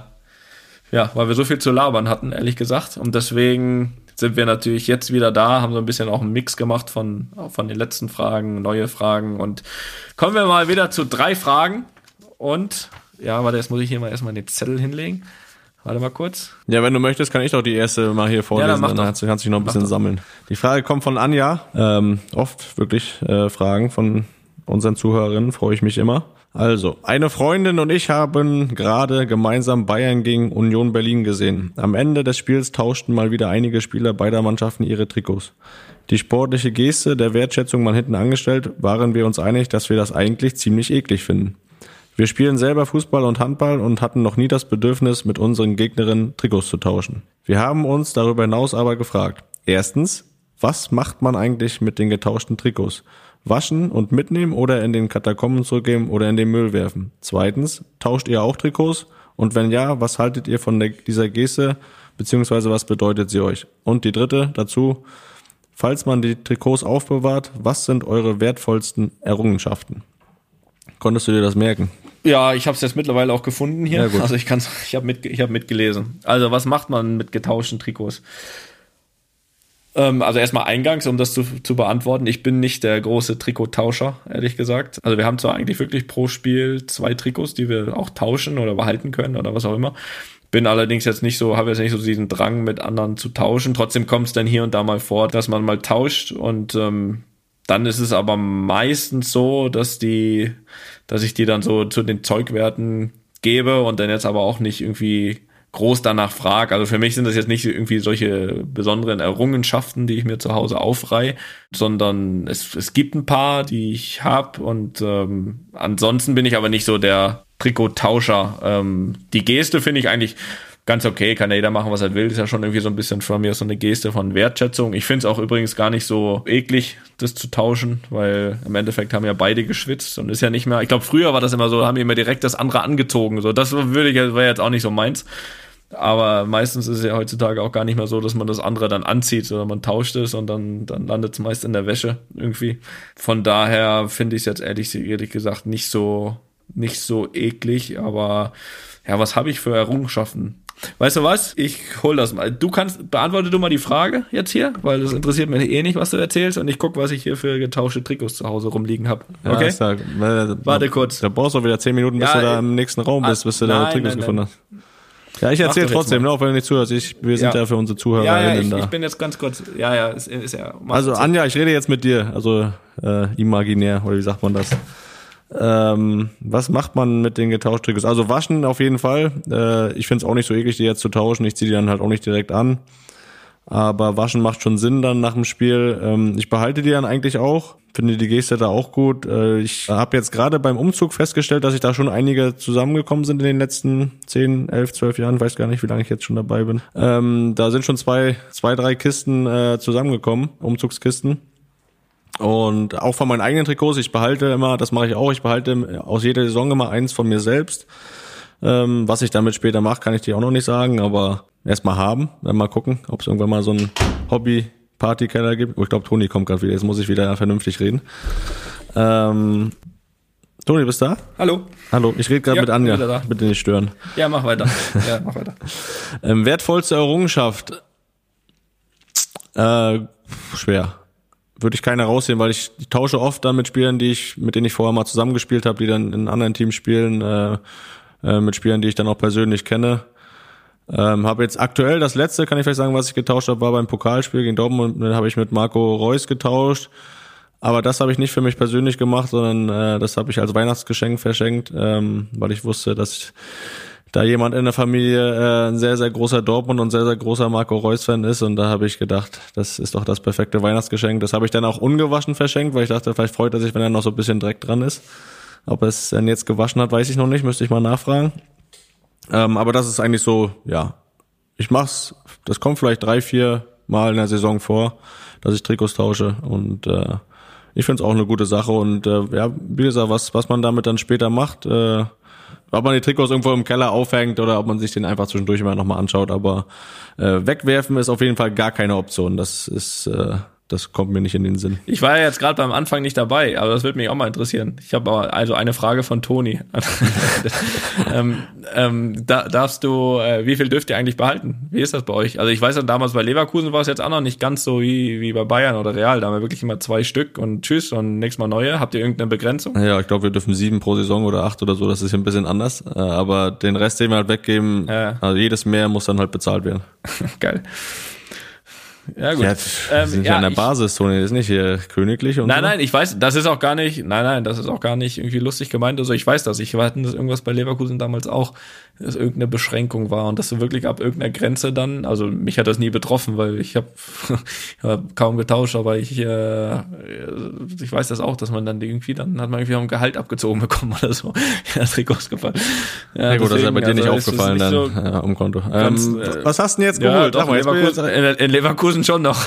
ja, weil wir so viel zu labern hatten, ehrlich gesagt, und deswegen sind wir natürlich jetzt wieder da, haben so ein bisschen auch einen Mix gemacht von, von den letzten Fragen, neue Fragen und kommen wir mal wieder zu drei Fragen und, ja, warte, jetzt muss ich hier mal erstmal den Zettel hinlegen. Warte mal kurz. Ja, wenn du möchtest, kann ich doch die erste mal hier vorlesen, ja, dann, dann kannst du dich noch ein bisschen sammeln. Die Frage kommt von Anja, ähm, oft wirklich äh, Fragen von unseren Zuhörerinnen, freue ich mich immer. Also, eine Freundin und ich haben gerade gemeinsam Bayern gegen Union Berlin gesehen. Am Ende des Spiels tauschten mal wieder einige Spieler beider Mannschaften ihre Trikots. Die sportliche Geste der Wertschätzung mal hinten angestellt, waren wir uns einig, dass wir das eigentlich ziemlich eklig finden. Wir spielen selber Fußball und Handball und hatten noch nie das Bedürfnis, mit unseren Gegnerinnen Trikots zu tauschen. Wir haben uns darüber hinaus aber gefragt. Erstens, was macht man eigentlich mit den getauschten Trikots? Waschen und mitnehmen oder in den Katakomben zurückgeben oder in den Müll werfen? Zweitens, tauscht ihr auch Trikots? Und wenn ja, was haltet ihr von der, dieser Geste, beziehungsweise was bedeutet sie euch? Und die dritte dazu, falls man die Trikots aufbewahrt, was sind eure wertvollsten Errungenschaften? konntest du dir das merken? Ja, ich habe es jetzt mittlerweile auch gefunden hier. Ja, gut. Also ich kann's, ich habe mit, ich habe mitgelesen. Also was macht man mit getauschten Trikots? Ähm, also erstmal eingangs, um das zu, zu beantworten. Ich bin nicht der große Trikottauscher, ehrlich gesagt. Also wir haben zwar eigentlich wirklich pro Spiel zwei Trikots, die wir auch tauschen oder behalten können oder was auch immer. Bin allerdings jetzt nicht so, habe jetzt nicht so diesen Drang, mit anderen zu tauschen. Trotzdem kommt es dann hier und da mal vor, dass man mal tauscht und ähm, dann ist es aber meistens so, dass die, dass ich die dann so zu den Zeugwerten gebe und dann jetzt aber auch nicht irgendwie groß danach frage. Also für mich sind das jetzt nicht irgendwie solche besonderen Errungenschaften, die ich mir zu Hause aufreihe, sondern es, es gibt ein paar, die ich habe und ähm, ansonsten bin ich aber nicht so der Trikottauscher. Ähm, die Geste finde ich eigentlich ganz okay, kann ja jeder machen, was er will. Ist ja schon irgendwie so ein bisschen von mir so eine Geste von Wertschätzung. Ich finde es auch übrigens gar nicht so eklig, das zu tauschen, weil im Endeffekt haben ja beide geschwitzt und ist ja nicht mehr, ich glaube früher war das immer so, haben die immer direkt das andere angezogen. So, das würde ich, wäre jetzt auch nicht so meins. Aber meistens ist es ja heutzutage auch gar nicht mehr so, dass man das andere dann anzieht, sondern man tauscht es und dann, dann landet es meist in der Wäsche irgendwie. Von daher finde ich es jetzt ehrlich, ehrlich gesagt nicht so, nicht so eklig, aber ja, was habe ich für Errungenschaften? Weißt du was? Ich hol das mal. Du kannst, beantworte du mal die Frage jetzt hier, weil das interessiert mich eh nicht, was du erzählst und ich gucke, was ich hier für getauschte Trikots zu Hause rumliegen habe. Okay? Ja, ist da, weil, Warte kurz. Da brauchst du wieder zehn Minuten, bis Ja, du da im nächsten Raum bist, bis du nein, da Trikots nein, gefunden nein. hast. Ja, ich erzähle Mach doch trotzdem, jetzt mal. ne, auch wenn du nicht zuhörst. Ich, wir sind Ja. ja für unsere Ja, Zuhörerinnen ja, ich, da. ich bin jetzt ganz kurz, ja, ja, ist, ist ja. mach Also jetzt. Anja, ich rede jetzt mit dir, also äh, imaginär, oder wie sagt man das? Ähm, was macht man mit den getauschten Trikots? Also waschen auf jeden Fall. Äh, ich finde es auch nicht so eklig, die jetzt zu tauschen. Ich ziehe die dann halt auch nicht direkt an. Aber waschen macht schon Sinn dann nach dem Spiel. Ähm, ich behalte die dann eigentlich auch. Finde die Geste da auch gut. Äh, ich habe jetzt gerade beim Umzug festgestellt, dass ich da schon einige zusammengekommen sind in den letzten zehn, elf, zwölf Jahren. Ich weiß gar nicht, wie lange ich jetzt schon dabei bin. Ähm, da sind schon zwei, zwei, drei Kisten äh, zusammengekommen, Umzugskisten. Und auch von meinen eigenen Trikots, ich behalte immer, das mache ich auch, ich behalte aus jeder Saison immer eins von mir selbst. Ähm, was ich damit später mache, kann ich dir auch noch nicht sagen, aber erstmal haben, dann mal gucken, ob es irgendwann mal so einen Hobby-Party-Keller gibt. Oh, ich glaube, Toni kommt gerade wieder, jetzt muss ich wieder vernünftig reden. Ähm, Toni, bist du da? Hallo. Hallo, ich rede gerade Ja, mit Anja, wieder da. bitte nicht stören. Ja, mach weiter. Ja, mach weiter. Ähm, wertvollste Errungenschaft? Äh, schwer. Würde ich keine raussehen, weil ich, ich tausche oft dann mit Spielern, die ich, mit denen ich vorher mal zusammengespielt habe, die dann in anderen Teams spielen, äh, äh, mit Spielern, die ich dann auch persönlich kenne. Ähm, habe jetzt aktuell das letzte, kann ich vielleicht sagen, was ich getauscht habe, war beim Pokalspiel gegen Dortmund. Dann habe ich mit Marco Reus getauscht. Aber das habe ich nicht für mich persönlich gemacht, sondern äh, das habe ich als Weihnachtsgeschenk verschenkt, ähm, weil ich wusste, dass da jemand in der Familie äh, ein sehr, sehr großer Dortmund und sehr, sehr großer Marco Reus-Fan ist. Und da habe ich gedacht, das ist doch das perfekte Weihnachtsgeschenk. Das habe ich dann auch ungewaschen verschenkt, weil ich dachte, vielleicht freut er sich, wenn er noch so ein bisschen Dreck dran ist. Ob er es dann jetzt gewaschen hat, weiß ich noch nicht, müsste ich mal nachfragen. Ähm, aber das ist eigentlich so, ja, ich mach's, das kommt vielleicht drei, vier Mal in der Saison vor, dass ich Trikots tausche. Und äh, ich finde es auch eine gute Sache. Und äh, ja, wie gesagt, was, was man damit dann später macht, äh, ob man die Trikots irgendwo im Keller aufhängt oder ob man sich den einfach zwischendurch mal nochmal anschaut. Aber äh, wegwerfen ist auf jeden Fall gar keine Option. Das ist, äh, das kommt mir nicht in den Sinn. Ich war ja jetzt gerade beim Anfang nicht dabei, aber das würde mich auch mal interessieren. Ich habe aber also eine Frage von Toni. ähm, ähm, da, darfst du, äh, wie viel dürft ihr eigentlich behalten? Wie ist das bei euch? Also ich weiß ja, damals bei Leverkusen war es jetzt auch noch nicht ganz so wie, wie bei Bayern oder Real. Da haben wir wirklich immer zwei Stück und tschüss und nächstes Mal neue. Habt ihr irgendeine Begrenzung? Ja, ich glaube, wir dürfen sieben pro Saison oder acht oder so. Das ist hier ein bisschen anders. Äh, aber den Rest, den wir halt weggeben, Ja. also jedes mehr muss dann halt bezahlt werden. Geil. Ja, gut. Ja, wir Ähm, sind ja, ja an der ich- Basis, Toni, ist nicht hier königlich und Nein, so. nein, ich weiß, das ist auch gar nicht, nein, nein, das ist auch gar nicht irgendwie lustig gemeint. Also ich weiß das, ich hatten das irgendwas bei Leverkusen damals auch, dass irgendeine Beschränkung war und dass du wirklich ab irgendeiner Grenze dann, also mich hat das nie betroffen, weil ich habe hab kaum getauscht, aber ich äh, ich weiß das auch, dass man dann irgendwie, dann hat man irgendwie auch ein Gehalt abgezogen bekommen oder so. Ja, Trikots gefallen. Ja, Ja gut, das ist ja bei dir deswegen, nicht also, es ist aufgefallen nicht dann so ja, am Konto. ganz, Ähm, äh, was hast du denn jetzt Ja, geholt? doch, Sag mal, jetzt, bin ich Leverkusen, jetzt, in, in Leverkusen schon noch.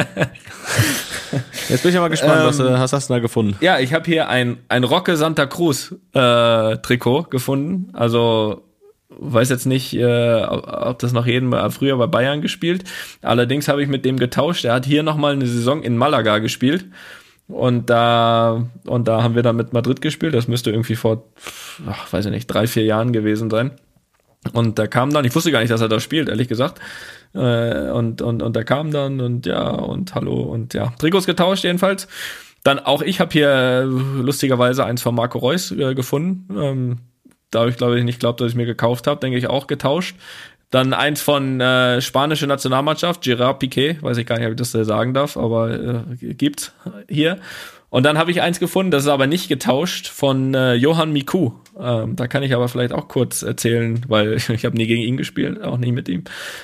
jetzt bin ich aber gespannt, Ähm, was, äh, was hast du da gefunden? Ja, ich habe hier ein ein Rocke Santa Cruz äh, Trikot gefunden. Also weiß jetzt nicht, äh, ob das noch jeden früher bei Bayern gespielt. Allerdings habe ich mit dem getauscht. Er hat hier nochmal eine Saison in Malaga gespielt. Und da, und da haben wir dann mit Madrid gespielt. Das müsste irgendwie vor, ach, weiß ich nicht, drei, vier Jahren gewesen sein. Und da kam dann, ich wusste gar nicht, dass er da spielt, ehrlich gesagt. Äh, und, und, und da kam dann und ja, und hallo und ja, Trikots getauscht jedenfalls. Dann auch ich habe hier lustigerweise eins von Marco Reus äh, gefunden. Ähm, da habe ich, glaube ich, nicht glaubt, dass ich mir gekauft habe, denke ich auch getauscht. Dann eins von äh, spanische Nationalmannschaft, Gerard Piqué, weiß ich gar nicht, ob ich das sagen darf, aber äh, gibt's hier. Und dann habe ich eins gefunden, das ist aber nicht getauscht, von äh, Johan Miku. Ähm, da kann ich aber vielleicht auch kurz erzählen, weil ich, ich habe nie gegen ihn gespielt, auch nie mit ihm.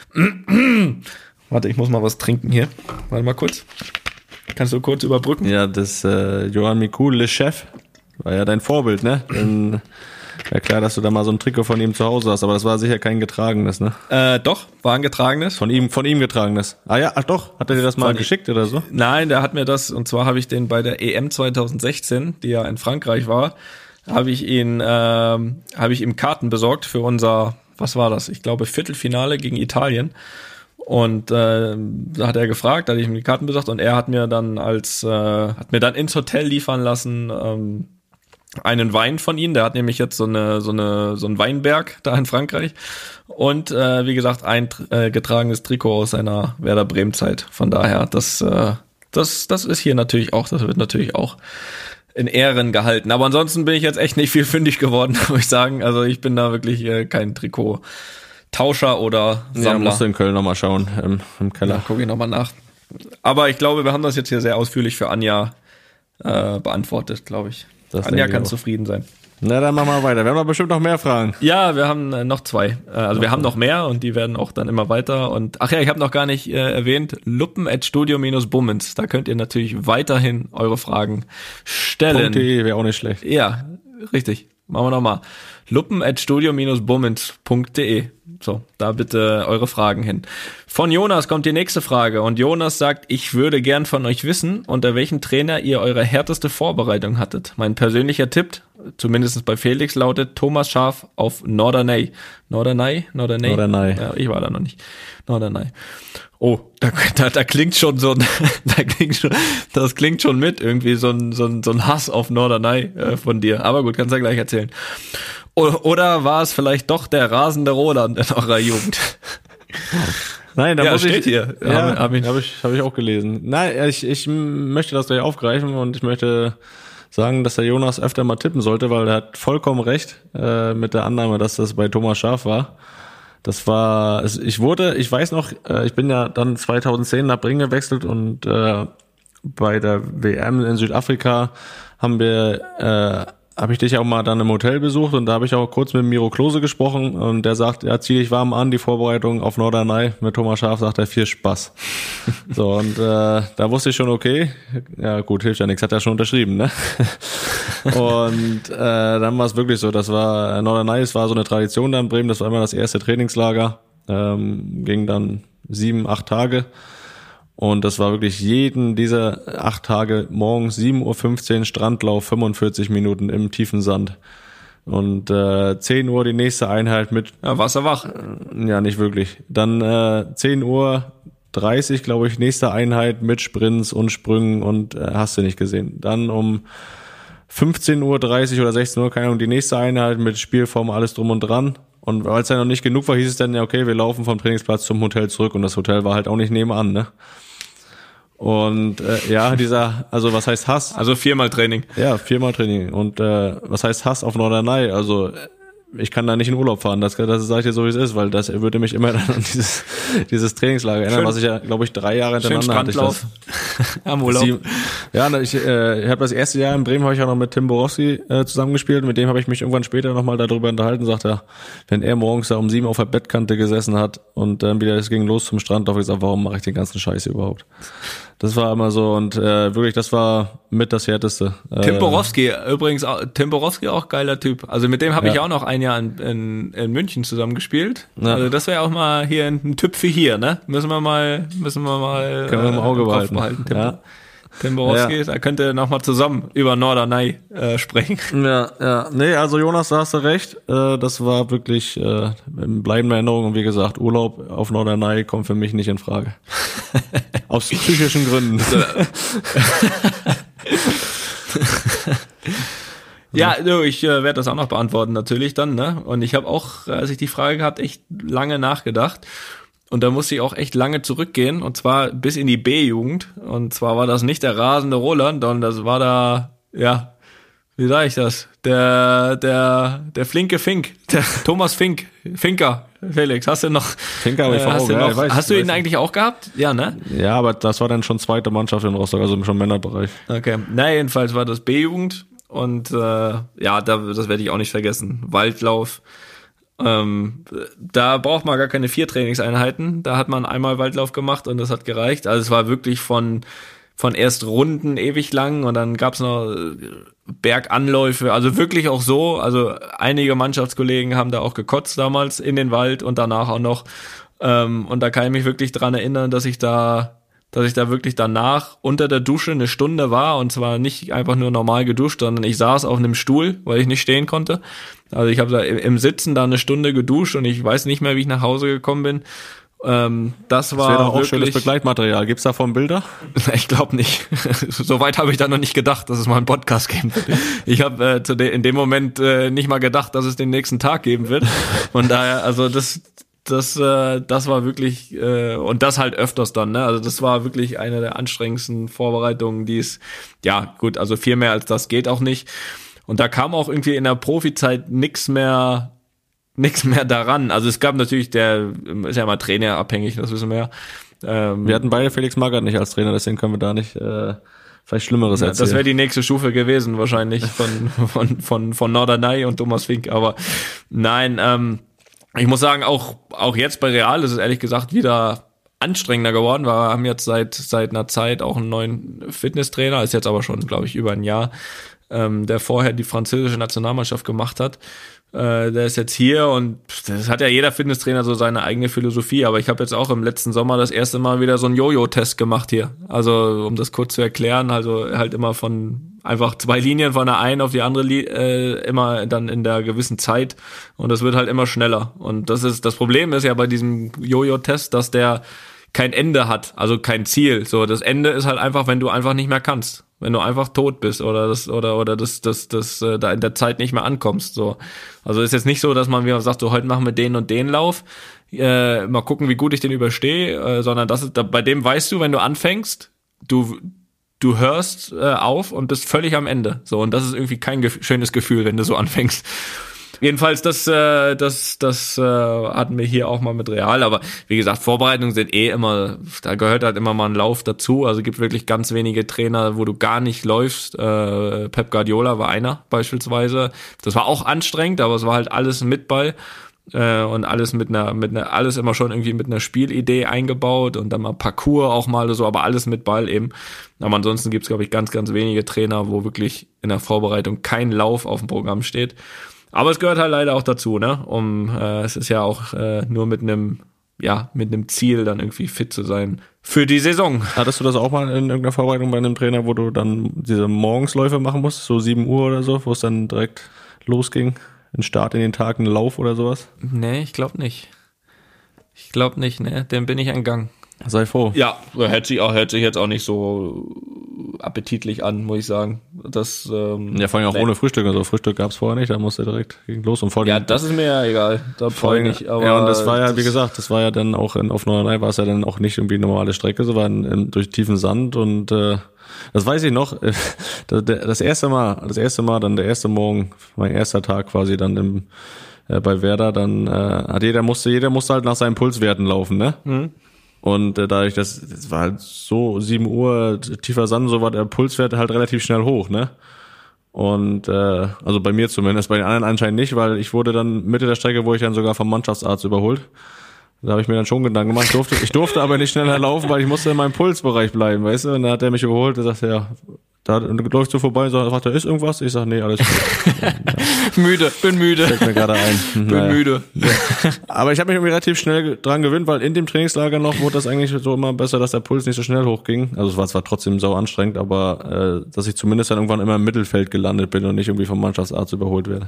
Warte, ich muss mal was trinken hier. Warte mal kurz. Kannst du kurz überbrücken? Ja, das äh, Johan Miku, Le Chef, war ja dein Vorbild, ne? In, ja klar, dass du da mal so ein Trikot von ihm zu Hause hast, aber das war sicher kein getragenes, ne? Äh, doch, war ein getragenes. Von ihm, von ihm getragenes. Ah ja, ach doch, hat er dir das mal von geschickt oder so? Nein, der hat mir das, und zwar habe ich den bei der E M zwanzig sechzehn, die ja in Frankreich war, habe ich ihn, ähm, habe ich ihm Karten besorgt für unser, was war das? Ich glaube Viertelfinale gegen Italien. Und äh, da hat er gefragt, da hatte ich ihm die Karten besorgt und er hat mir dann als, äh, hat mir dann ins Hotel liefern lassen, ähm, einen Wein von ihm, der hat nämlich jetzt so eine so eine so einen Weinberg da in Frankreich und äh, wie gesagt ein äh, getragenes Trikot aus seiner Werder Bremen Zeit. Von daher, das äh, das das ist hier natürlich auch, das wird natürlich auch in Ehren gehalten. Aber ansonsten bin ich jetzt echt nicht viel fündig geworden, muss ich sagen. Also ich bin da wirklich äh, kein Trikot-Tauscher oder Sammler. Ja, musst du in Köln nochmal schauen, im, im Keller. Ja, gucke ich nochmal nach. Aber ich glaube, wir haben das jetzt hier sehr ausführlich für Anja äh, beantwortet, glaube ich. Das Anja kann zufrieden sein. Na, dann machen wir weiter. Wir haben doch bestimmt noch mehr Fragen. Ja, wir haben äh, noch zwei. Äh, also okay. Wir haben noch mehr und die werden auch dann immer weiter. Und ach ja, ich habe noch gar nicht äh, erwähnt, luppen at studio bummens. Da könnt ihr natürlich weiterhin eure Fragen stellen. .de wäre auch nicht schlecht. Ja, richtig. Machen wir nochmal. luppen at studio bummens punkt de. So, da bitte eure Fragen hin. Von Jonas kommt die nächste Frage und Jonas sagt, ich würde gern von euch wissen, unter welchem Trainer ihr eure härteste Vorbereitung hattet. Mein persönlicher Tipp, zumindest bei Felix, lautet Thomas Schaaf auf Norderney. Norderney? Norderney? Norderney. Ja, ich war da noch nicht. Norderney. Oh, da, da, da klingt schon so ein, da klingt schon, das klingt schon mit, irgendwie so ein, so ein, so ein Hass auf Norderney äh, von dir. Aber gut, kannst du ja gleich erzählen. Oder war es vielleicht doch der rasende Roland in eurer Jugend? Nein, da ja, muss steht ich, hier. Ja, habe hab ich, hab ich, hab ich auch gelesen. Nein, ich, ich möchte das gleich aufgreifen und ich möchte sagen, dass der Jonas öfter mal tippen sollte, weil er hat vollkommen recht äh, mit der Annahme, dass das bei Thomas Schaaf war. Das war, ich wurde, ich weiß noch, äh, ich bin ja dann zweitausendzehn nach Bremen gewechselt und äh, bei der W M in Südafrika haben wir äh, habe ich dich auch mal dann im Hotel besucht und da habe ich auch kurz mit Miro Klose gesprochen und der sagt, ja, zieh dich warm an, die Vorbereitung auf Norderney. Mit Thomas Schaaf sagt er, viel Spaß. So, und äh, da wusste ich schon, okay, ja gut, hilft ja nichts, hat er schon unterschrieben, ne? Und äh, dann war es wirklich so, das war, Norderney, es war so eine Tradition da in Bremen, das war immer das erste Trainingslager, ähm, ging dann sieben, acht Tage. Und das war wirklich jeden dieser acht Tage morgens sieben Uhr fünfzehn Strandlauf, fünfundvierzig Minuten im tiefen Sand. Und äh, zehn Uhr die nächste Einheit mit... Ja, wasserwach. Äh, ja, nicht wirklich. Dann äh, zehn Uhr dreißig, glaube ich, nächste Einheit mit Sprints und Sprüngen und äh, hast du nicht gesehen. Dann um fünfzehn Uhr dreißig oder sechzehn Uhr, keine Ahnung, die nächste Einheit mit Spielform, alles drum und dran. Und weil es ja noch nicht genug war, hieß es dann ja, okay, wir laufen vom Trainingsplatz zum Hotel zurück und das Hotel war halt auch nicht nebenan, ne? Und äh, ja, dieser, also was heißt Hass? Also viermal Training. Ja, viermal Training. Und äh, was heißt Hass auf Norderney? Also ich kann da nicht in Urlaub fahren, das, das sage ich dir so, wie es ist, weil das würde mich immer dann an dieses, dieses Trainingslager erinnern, schön, was ich ja, glaube ich, drei Jahre hintereinander hatte. Ich das. Am Urlaub. Sie, ja, ich, äh, ich habe das erste Jahr in Bremen, habe ich auch noch mit Tim Borowski äh, zusammengespielt, mit dem habe ich mich irgendwann später nochmal darüber unterhalten, sagt er, wenn er morgens da um sieben auf der Bettkante gesessen hat und dann wieder, es ging los zum Strand, habe ich gesagt, warum mache ich den ganzen Scheiß überhaupt? Das war immer so und äh, wirklich, das war mit das Härteste. Tim Borowski, übrigens, auch, Tim Borowski auch geiler Typ. Also mit dem habe ja. ich auch noch ein Jahr in, in, in München zusammen gespielt. Ja. Also das wäre auch mal hier ein, ein Typ für hier, ne? Müssen wir mal, müssen wir mal können wir im Auge behalten. behalten Ja. Tim Borowski, Ja. da könnt ihr nochmal zusammen über Norderney äh, sprechen. Ja, ja. Nee, also Jonas, da hast du recht. Äh, das war wirklich äh, in bleibender Erinnerung. Und wie gesagt, Urlaub auf Norderney kommt für mich nicht in Frage. Aus psychischen Gründen. Ja, du, ich äh, werde das auch noch beantworten natürlich dann, ne? Und ich habe auch, als ich die Frage gehabt, echt lange nachgedacht. Und da musste ich auch echt lange zurückgehen, und zwar bis in die B-Jugend. Und zwar war das nicht der rasende Roland, sondern das war da, ja, wie sage ich das? Der, der, der flinke Fink, der Thomas Fink, Finker. Felix, hast du noch, Finker habe ich äh, vor hast, Augen, du, ja, noch ich weiß, hast du ich ihn weiß. eigentlich auch gehabt? Ja, ne? Ja, aber das war dann schon zweite Mannschaft in Rostock, also schon Männerbereich. Okay, na jedenfalls war das B-Jugend und äh, ja, da, das werde ich auch nicht vergessen. Waldlauf, ähm, da braucht man gar keine vier Trainingseinheiten, da hat man einmal Waldlauf gemacht und das hat gereicht. Also es war wirklich von von erst Runden ewig lang und dann gab's noch Berganläufe, also wirklich auch so, also einige Mannschaftskollegen haben da auch gekotzt damals in den Wald und danach auch noch, ähm, und da kann ich mich wirklich dran erinnern, dass ich da dass ich da wirklich danach unter der Dusche eine Stunde war, und zwar nicht einfach nur normal geduscht, sondern ich saß auf einem Stuhl, weil ich nicht stehen konnte. Also ich habe da im Sitzen da eine Stunde geduscht und ich weiß nicht mehr, wie ich nach Hause gekommen bin. Ähm, das war Das wäre doch auch wirklich schönes Begleitmaterial. Gibt's davon Bilder? Ich glaube nicht. Soweit habe ich da noch nicht gedacht, dass es mal einen Podcast geben wird. Ich habe äh, zu de- in dem Moment äh, nicht mal gedacht, dass es den nächsten Tag geben wird. Von daher, also das das äh, das war wirklich äh, und das halt öfters dann, ne? Also das war wirklich eine der anstrengendsten Vorbereitungen, die es, ja gut, also viel mehr als das geht auch nicht. Und da kam auch irgendwie in der Profizeit nix mehr nix mehr daran. Also es gab natürlich, der ist ja immer trainerabhängig, das wissen wir ja. Ähm, Wir hatten beide Felix Magath nicht als Trainer, deswegen können wir da nicht äh, vielleicht Schlimmeres ja, erzählen. das wäre die nächste Stufe gewesen wahrscheinlich von von von von Norderney und Thomas Fink, aber nein, ähm, ich muss sagen, auch auch jetzt bei Real ist es ehrlich gesagt wieder anstrengender geworden, weil wir haben jetzt seit seit einer Zeit auch einen neuen Fitnesstrainer, ist jetzt aber schon, glaube ich, über ein Jahr, ähm, der vorher die französische Nationalmannschaft gemacht hat. Äh, der ist jetzt hier und das hat ja jeder Fitnesstrainer so seine eigene Philosophie, aber ich habe jetzt auch im letzten Sommer das erste Mal wieder so einen Jojo-Test gemacht hier. Also um das kurz zu erklären, also halt immer von einfach zwei Linien von der einen auf die andere äh, immer dann in der gewissen Zeit, und das wird halt immer schneller. Und das ist das Problem ist ja bei diesem Jojo-Test, dass der kein Ende hat, also kein Ziel. So, das Ende ist halt einfach, wenn du einfach nicht mehr kannst, wenn du einfach tot bist oder das oder oder das das das äh, da in der Zeit nicht mehr ankommst. So, also ist jetzt nicht so, dass man wieder sagt, so heute machen wir den und den Lauf, äh, mal gucken, wie gut ich den überstehe, äh, sondern das ist, da, bei dem weißt du, wenn du anfängst, du du hörst äh, auf und bist völlig am Ende. So, und das ist irgendwie kein gef- schönes Gefühl, wenn du so anfängst. Jedenfalls, das, äh, das, das äh, hatten wir hier auch mal mit Real, aber wie gesagt, Vorbereitungen sind eh immer, da gehört halt immer mal ein Lauf dazu, also gibt wirklich ganz wenige Trainer, wo du gar nicht läufst. Äh, Pep Guardiola war einer beispielsweise, das war auch anstrengend, aber es war halt alles mit Ball äh, und alles mit einer, mit einer, alles immer schon irgendwie mit einer Spielidee eingebaut und dann mal Parcours auch mal so, aber alles mit Ball eben. Aber ansonsten gibt's, glaube ich, ganz, ganz wenige Trainer, wo wirklich in der Vorbereitung kein Lauf auf dem Programm steht. Aber es gehört halt leider auch dazu, ne? Um äh, es ist ja auch äh, nur mit einem, ja, mit einem Ziel dann irgendwie fit zu sein für die Saison. Hattest du das auch mal in irgendeiner Vorbereitung bei einem Trainer, wo du dann diese Morgensläufe machen musst, so sieben Uhr oder so, wo es dann direkt losging? Ein Start in den Tag, ein Lauf oder sowas? Nee, ich glaube nicht. Ich glaube nicht, ne? Dem bin ich entgangen. Sei froh. Ja, hört sich auch, hört sich jetzt auch nicht so appetitlich an, muss ich sagen. Das, ähm, Ja, vor allem auch nee. ohne Frühstück. Also Frühstück gab's vorher nicht, da musste direkt ging los. Und vor Ja, allem, das ist mir ja egal. Da vor brauche ich allem, nicht. Aber ja, und das war ja, wie das- gesagt, das war ja dann auch in, auf Norderney war es ja dann auch nicht irgendwie eine normale Strecke, so war in, in, durch tiefen Sand und äh, das weiß ich noch. äh, Das, das erste Mal, das erste Mal, dann der erste Morgen, mein erster Tag quasi dann im äh, bei Werder, dann äh, hat jeder musste, jeder musste halt nach seinen Pulswerten laufen, ne? Mhm. Und äh, dadurch, dass es war halt so sieben Uhr, tiefer Sand, so war der Pulswert halt relativ schnell hoch, ne? Und äh, also bei mir zumindest, bei den anderen anscheinend nicht, weil ich wurde dann Mitte der Strecke, wo ich dann sogar vom Mannschaftsarzt überholt. Da habe ich mir dann schon Gedanken gemacht. Ich durfte, ich durfte aber nicht schneller laufen, weil ich musste in meinem Pulsbereich bleiben, weißt du? Und dann hat er mich überholt und sagte, ja, Da läuft so vorbei und sagt, da ist irgendwas. Ich sag, nee, alles gut. Ja. Müde, bin müde. Fällt mir gerade ein. Bin naja. müde. Ja. Aber ich habe mich irgendwie relativ schnell dran gewöhnt, weil in dem Trainingslager noch wurde das eigentlich so immer besser, dass der Puls nicht so schnell hochging. Also es war zwar trotzdem sau anstrengend, aber äh, dass ich zumindest dann irgendwann immer im Mittelfeld gelandet bin und nicht irgendwie vom Mannschaftsarzt überholt werde.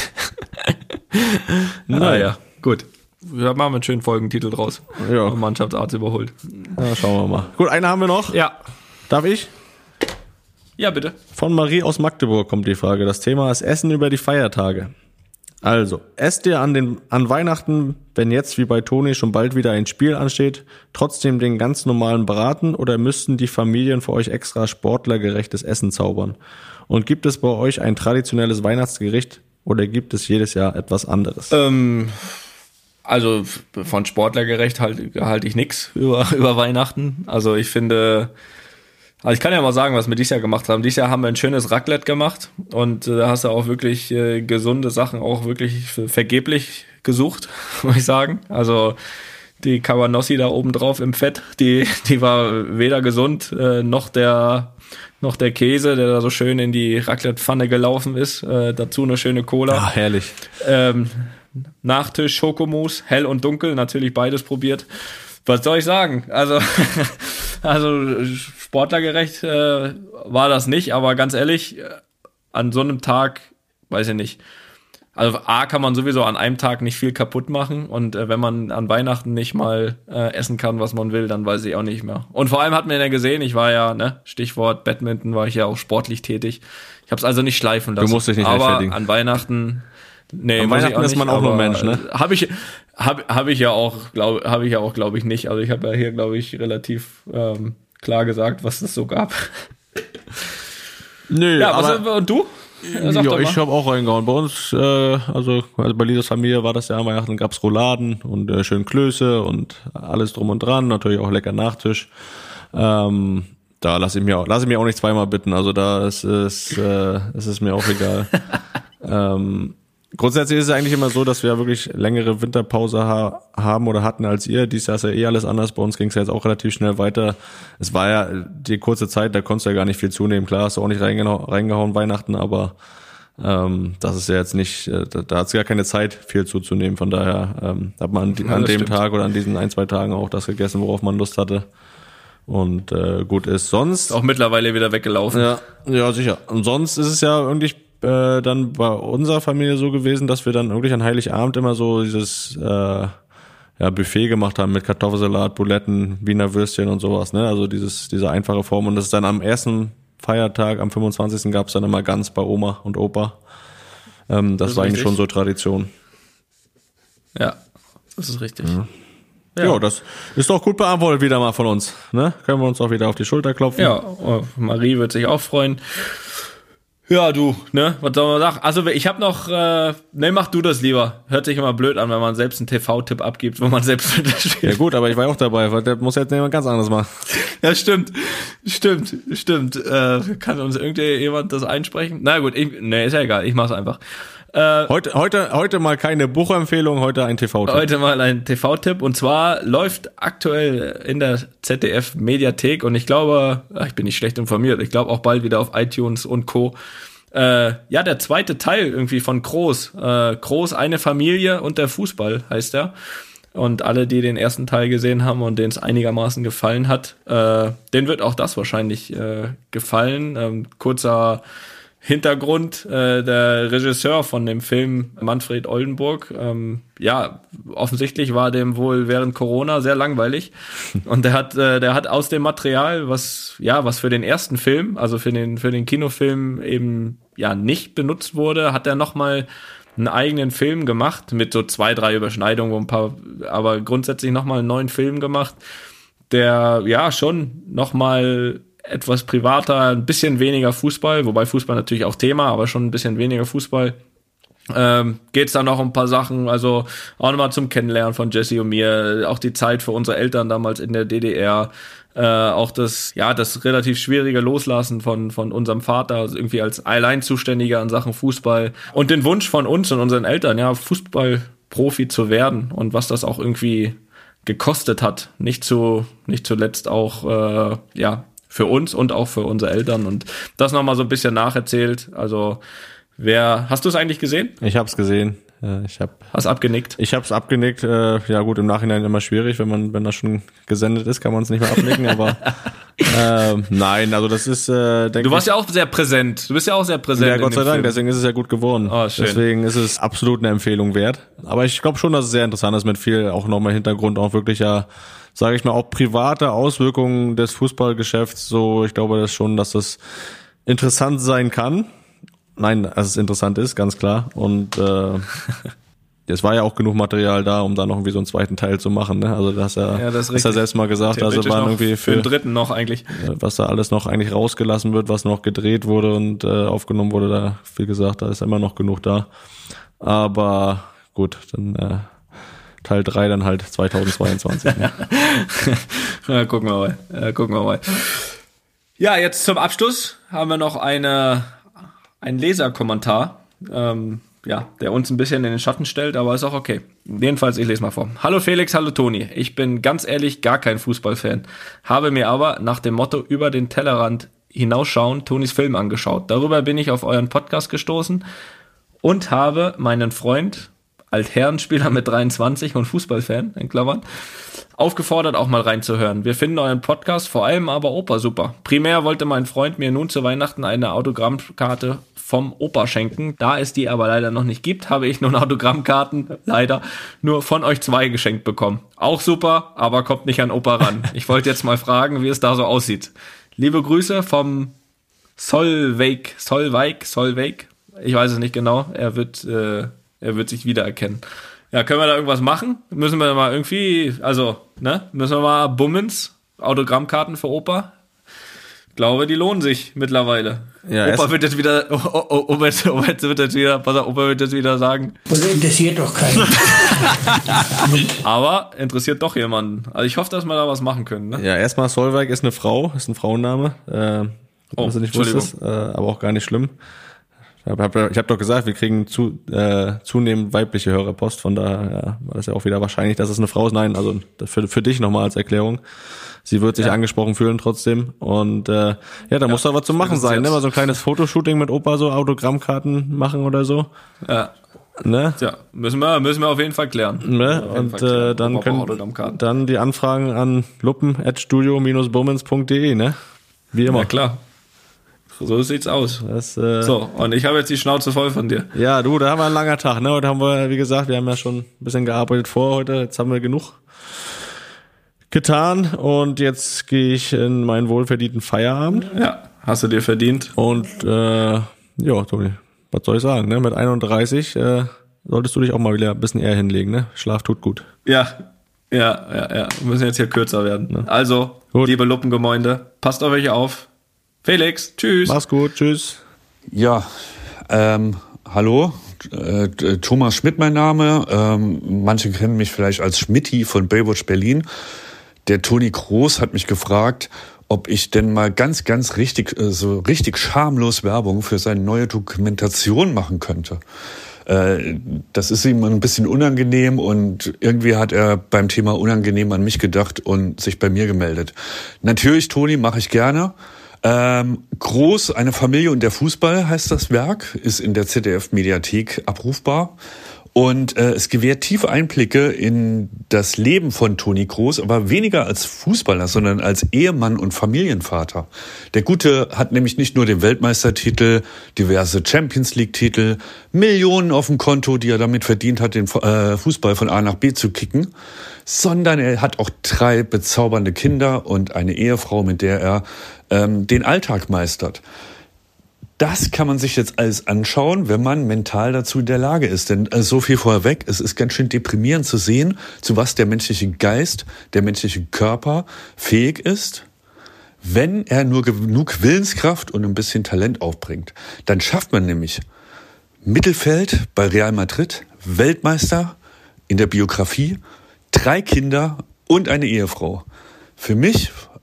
Naja, gut. Da machen wir einen schönen Folgentitel draus. Ja. Mannschaftsarzt überholt. Ja, schauen wir mal. Gut, eine haben wir noch. Ja. Darf ich? Ja, bitte. Von Marie aus Magdeburg kommt die Frage. Das Thema ist Essen über die Feiertage. Also, esst ihr an den an Weihnachten, wenn jetzt wie bei Toni schon bald wieder ein Spiel ansteht, trotzdem den ganz normalen Braten oder müssten die Familien für euch extra sportlergerechtes Essen zaubern? Und gibt es bei euch ein traditionelles Weihnachtsgericht oder gibt es jedes Jahr etwas anderes? Ähm, also von sportlergerecht halte halt ich nichts über, über Weihnachten. Also ich finde... Also ich kann ja mal sagen, was wir dieses Jahr gemacht haben. Dieses Jahr haben wir ein schönes Raclette gemacht und äh, da hast du auch wirklich äh, gesunde Sachen auch wirklich vergeblich gesucht, muss ich sagen. Also die Cabanossi da oben drauf im Fett, die die war weder gesund äh, noch der noch der Käse, der da so schön in die Raclette-Pfanne gelaufen ist. Äh, dazu eine schöne Cola. Ah, herrlich. Ähm, Nachtisch, Schokomousse, hell und dunkel, natürlich beides probiert. Was soll ich sagen? Also, also sportlergerecht äh, war das nicht, aber ganz ehrlich, an so einem Tag, weiß ich nicht. Also A, kann man sowieso an einem Tag nicht viel kaputt machen und äh, wenn man an Weihnachten nicht mal äh, essen kann, was man will, dann weiß ich auch nicht mehr. Und vor allem hat man ja gesehen, ich war ja, ne, Stichwort Badminton, war ich ja auch sportlich tätig. Ich habe es also nicht schleifen lassen. Du musst dich nicht aber rechtfertigen. An Weihnachten... Nee, An Weihnachten ist man auch nur Mensch, ne? Habe ich, habe hab ich ja auch, glaube, habe ich ja auch, glaube ich nicht. Also ich habe ja hier, glaube ich, relativ ähm, klar gesagt, was es so gab. Nö, ja, was, aber und du? Ja, ja ich habe auch reingehauen. Bei uns, äh, also, also bei Lisas Familie war das ja an Weihnachten, gab's Rouladen und äh, schön Klöße und alles drum und dran, natürlich auch lecker Nachtisch. Ähm, da lasse ich mir auch, lasse ich mir auch nicht zweimal bitten. Also da ist es, äh, ist es mir auch egal. ähm, Grundsätzlich ist es eigentlich immer so, dass wir wirklich längere Winterpause ha- haben oder hatten als ihr. Dies Jahr ist ja eh alles anders. Bei uns ging es ja jetzt auch relativ schnell weiter. Es war ja die kurze Zeit, da konntest du ja gar nicht viel zunehmen. Klar, hast du auch nicht reingehauen, reingehauen Weihnachten, aber ähm, das ist ja jetzt nicht, äh, da, da hat es gar keine Zeit, viel zuzunehmen. Von daher ähm, hat man an, die, ja, an dem stimmt. Tag oder an diesen ein, zwei Tagen auch das gegessen, worauf man Lust hatte. Und äh, gut ist. Sonst... Auch mittlerweile wieder weggelaufen. Ja, ja, sicher. Und sonst ist es ja irgendwie... Äh, dann bei unserer Familie so gewesen, dass wir dann wirklich an Heiligabend immer so dieses äh, ja, Buffet gemacht haben mit Kartoffelsalat, Buletten, Wiener Würstchen und sowas, ne? Also dieses diese einfache Form. Und das ist dann am ersten Feiertag, am fünfundzwanzigsten gab es dann immer Gans bei Oma und Opa. Ähm, das, das war eigentlich richtig. Schon so Tradition. Ja, das ist richtig. Ja. Ja. ja, das ist doch gut beantwortet wieder mal von uns, ne? Können wir uns auch wieder auf die Schulter klopfen. Ja, Marie wird sich auch freuen. Ja, du, ne, was soll man sagen? Also ich habe noch, äh, ne, mach du das lieber. Hört sich immer blöd an, wenn man selbst einen T V-Tipp abgibt, wo man selbst steht. Ja gut, aber ich war ja auch dabei, weil der muss jetzt jemand ganz anderes machen. Ja, stimmt, stimmt, stimmt. Äh, kann uns irgendjemand das einsprechen? Na gut, ich, ne, ist ja egal, ich mach's einfach. Äh, heute, heute, heute mal keine Buchempfehlung, heute ein T V-Tipp. Heute mal ein T V-Tipp und zwar läuft aktuell in der Z D F-Mediathek und ich glaube, ach, ich bin nicht schlecht informiert, ich glaube auch bald wieder auf iTunes und Co. Äh, ja, der zweite Teil irgendwie von Groß. Äh, Groß, eine Familie und der Fußball heißt er. Und alle, die den ersten Teil gesehen haben und denen es einigermaßen gefallen hat, äh, denen wird auch das wahrscheinlich äh, gefallen. Ähm, kurzer Hintergrund, äh, der Regisseur von dem Film, Manfred Oldenburg, ähm, ja, offensichtlich war dem wohl während Corona sehr langweilig und der hat, äh, der hat aus dem Material, was, ja, was für den ersten Film, also für den, für den Kinofilm eben, ja, nicht benutzt wurde, hat er nochmal einen eigenen Film gemacht, mit so zwei, drei Überschneidungen, wo ein paar, aber grundsätzlich nochmal einen neuen Film gemacht, der, ja, schon nochmal etwas privater, ein bisschen weniger Fußball, wobei Fußball natürlich auch Thema, aber schon ein bisschen weniger Fußball. Ähm, geht's dann noch um ein paar Sachen, also auch nochmal zum Kennenlernen von Jesse und mir, auch die Zeit für unsere Eltern damals in der D D R, äh, auch das, ja, das relativ schwierige Loslassen von, von unserem Vater, also irgendwie als Alleinzuständiger in Sachen Fußball und den Wunsch von uns und unseren Eltern, ja, Fußballprofi zu werden und was das auch irgendwie gekostet hat, nicht zu, nicht zuletzt auch, äh, ja, für uns und auch für unsere Eltern und das nochmal so ein bisschen nacherzählt. Also wer, hast du es eigentlich gesehen? Ich habe es gesehen. Ich hab, Hast abgenickt? Ich habe es abgenickt. Ja gut, im Nachhinein immer schwierig, wenn man, wenn das schon gesendet ist, kann man es nicht mehr abnicken. aber äh, nein, also das ist. Äh, denk du warst ich, ja auch sehr präsent. Du bist ja auch sehr präsent. Ja, Gott sei Dank. Film. Deswegen ist es ja gut geworden. Oh, schön. Deswegen ist es absolut eine Empfehlung wert. Aber ich glaube schon, dass es sehr interessant ist mit viel auch nochmal Hintergrund, auch wirklich ja, sage ich mal, auch private Auswirkungen des Fußballgeschäfts. So, ich glaube das schon, dass das interessant sein kann. Nein, dass es interessant ist, ganz klar. Und äh, es war ja auch genug Material da, um da noch irgendwie so einen zweiten Teil zu machen. Ne? Also das ja, ja, das hast ja selbst mal gesagt, also waren irgendwie für, für den dritten noch eigentlich, was da alles noch eigentlich rausgelassen wird, was noch gedreht wurde und äh, aufgenommen wurde. Da, wie gesagt, da ist immer noch genug da. Aber gut, dann äh, Teil drei dann halt zweitausendzweiundzwanzig. Ne? Ja, gucken wir mal. Ja, gucken wir mal. Ja, jetzt zum Abschluss haben wir noch eine ein Leserkommentar, ähm, ja, der uns ein bisschen in den Schatten stellt, aber ist auch okay. Jedenfalls, ich lese mal vor. Hallo Felix, hallo Toni. Ich bin ganz ehrlich gar kein Fußballfan, habe mir aber nach dem Motto über den Tellerrand hinausschauen Tonis Film angeschaut. Darüber bin ich auf euren Podcast gestoßen und habe meinen Freund, Altherrenspieler mit dreiundzwanzig und Fußballfan, in Klammern, aufgefordert, auch mal reinzuhören. Wir finden euren Podcast, vor allem aber Opa, super. Primär wollte mein Freund mir nun zu Weihnachten eine Autogrammkarte vom Opa schenken. Da es die aber leider noch nicht gibt, habe ich nun Autogrammkarten, leider, nur von euch zwei geschenkt bekommen. Auch super, aber kommt nicht an Opa ran. Ich wollte jetzt mal fragen, wie es da so aussieht. Liebe Grüße vom Solveig, Solveig, Solveig. Ich weiß es nicht genau. Er wird, äh, er wird sich wiedererkennen. Ja, können wir da irgendwas machen? Müssen wir mal irgendwie, also, ne? Müssen wir mal Bummens, Autogrammkarten für Opa? Ich glaube, die lohnen sich mittlerweile. Ja, Opa wird jetzt wieder, oh, oh, oh, Opa, Opa wird jetzt wieder, pass auf, Opa wird jetzt wieder sagen. Das interessiert doch keinen. Aber interessiert doch jemanden. Also ich hoffe, dass wir da was machen können, ne? Ja, erstmal Solveig ist eine Frau, ist ein Frauenname. Äh, oh, was du nicht wusstest, äh, aber auch gar nicht schlimm. Ich habe hab doch gesagt, wir kriegen zu, äh, zunehmend weibliche Hörerpost, von daher ja, war das ja auch wieder wahrscheinlich, dass es eine Frau ist. Nein, also für, für dich nochmal als Erklärung. Sie wird sich ja. angesprochen fühlen trotzdem. Und äh, ja, da ja, muss doch was zu machen sein, ne? Mal so ein kleines Fotoshooting mit Opa, so Autogrammkarten machen oder so. Ja. Ne? Ja, müssen wir, müssen wir auf jeden Fall klären. Ne? Und Fall klären. Äh, dann können dann die Anfragen an luppen at studio dash bummens punkt de, ne? Wie immer. Ja, klar. So sieht's aus. Das, äh, so, und ich habe jetzt die Schnauze voll von dir. Ja, du, da haben wir einen langer Tag, ne? Heute haben wir, wie gesagt, wir haben ja schon ein bisschen gearbeitet vor heute. Jetzt haben wir genug getan und jetzt gehe ich in meinen wohlverdienten Feierabend. Ja, hast du dir verdient. Und äh, ja, Toni, was soll ich sagen, ne? Mit einunddreißig äh, solltest du dich auch mal wieder ein bisschen eher hinlegen, ne? Schlaf tut gut. Ja, ja, ja, ja. Wir müssen jetzt hier kürzer werden. Ne? Also, gut. Liebe Luppengemeinde, passt auf euch auf. Felix, tschüss. Mach's gut, tschüss. Ja, ähm, hallo, äh, Thomas Schmidt mein Name. Ähm, manche kennen mich vielleicht als Schmidti von Baywatch Berlin. Der Toni Kroos hat mich gefragt, ob ich denn mal ganz, ganz richtig, äh, so richtig schamlos Werbung für seine neue Dokumentation machen könnte. Äh, das ist ihm ein bisschen unangenehm und irgendwie hat er beim Thema unangenehm an mich gedacht und sich bei mir gemeldet. Natürlich, Toni, mache ich gerne. Ähm, Groß, eine Familie und der Fußball heißt das Werk, ist in der Z D F-Mediathek abrufbar. Und äh, es gewährt tiefe Einblicke in das Leben von Toni Kroos, aber weniger als Fußballer, sondern als Ehemann und Familienvater. Der Gute hat nämlich nicht nur den Weltmeistertitel, diverse Champions-League-Titel, Millionen auf dem Konto, die er damit verdient hat, den äh, Fußball von A nach B zu kicken, sondern er hat auch drei bezaubernde Kinder und eine Ehefrau, mit der er ähm, den Alltag meistert. Das kann man sich jetzt alles anschauen, wenn man mental dazu in der Lage ist. Denn äh, so viel vorweg, es ist ganz schön deprimierend zu sehen, zu was der menschliche Geist, der menschliche Körper fähig ist, wenn er nur genug Willenskraft und ein bisschen Talent aufbringt. Dann schafft man nämlich Mittelfeld bei Real Madrid, Weltmeister in der Biografie, drei Kinder und eine Ehefrau. Für mich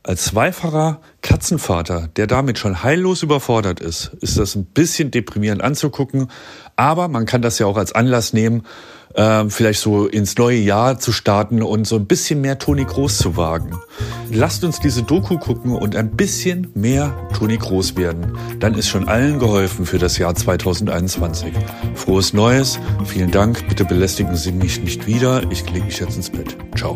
Als zweifacher Katzenvater, der damit schon heillos überfordert ist, ist das ein bisschen deprimierend anzugucken. Aber man kann das ja auch als Anlass nehmen, äh, vielleicht so ins neue Jahr zu starten und so ein bisschen mehr Toni Kroos zu wagen. Lasst uns diese Doku gucken und ein bisschen mehr Toni Kroos werden. Dann ist schon allen geholfen für das Jahr zwanzig einundzwanzig. Frohes Neues, vielen Dank, bitte belästigen Sie mich nicht wieder. Ich lege mich jetzt ins Bett. Ciao.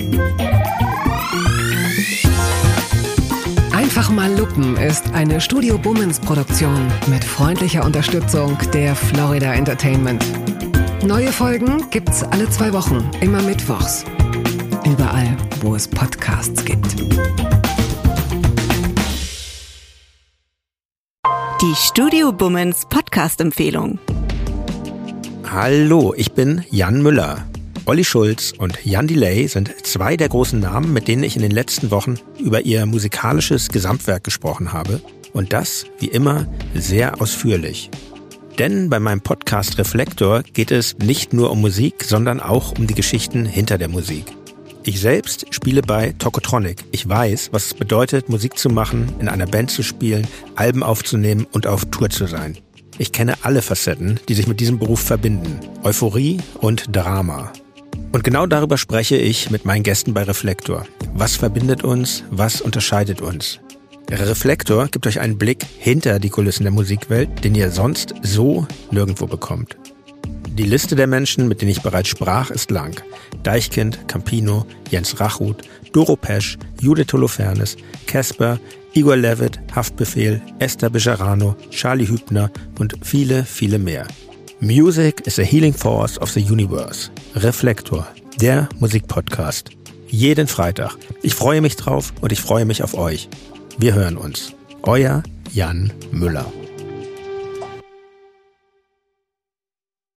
Einfach mal Lupen ist eine Studio Bummens Produktion mit freundlicher Unterstützung der Florida Entertainment. Neue Folgen gibt's alle zwei Wochen, immer mittwochs. Überall, wo es Podcasts gibt. Die Studio Bummens Podcast-Empfehlung. Hallo, ich bin Jan Müller. Olli Schulz und Jan Delay sind zwei der großen Namen, mit denen ich in den letzten Wochen über ihr musikalisches Gesamtwerk gesprochen habe. Und das, wie immer, sehr ausführlich. Denn bei meinem Podcast Reflektor geht es nicht nur um Musik, sondern auch um die Geschichten hinter der Musik. Ich selbst spiele bei Tokotronic. Ich weiß, was es bedeutet, Musik zu machen, in einer Band zu spielen, Alben aufzunehmen und auf Tour zu sein. Ich kenne alle Facetten, die sich mit diesem Beruf verbinden. Euphorie und Drama. Und genau darüber spreche ich mit meinen Gästen bei Reflektor. Was verbindet uns? Was unterscheidet uns? Reflektor gibt euch einen Blick hinter die Kulissen der Musikwelt, den ihr sonst so nirgendwo bekommt. Die Liste der Menschen, mit denen ich bereits sprach, ist lang. Deichkind, Campino, Jens Rachut, Doro Pesch, Judith Holofernes, Casper, Igor Levit, Haftbefehl, Esther Bejarano, Charlie Hübner und viele, viele mehr. Music is a healing force of the universe. Reflektor, der Musikpodcast. Jeden Freitag. Ich freue mich drauf und ich freue mich auf euch. Wir hören uns. Euer Jan Müller.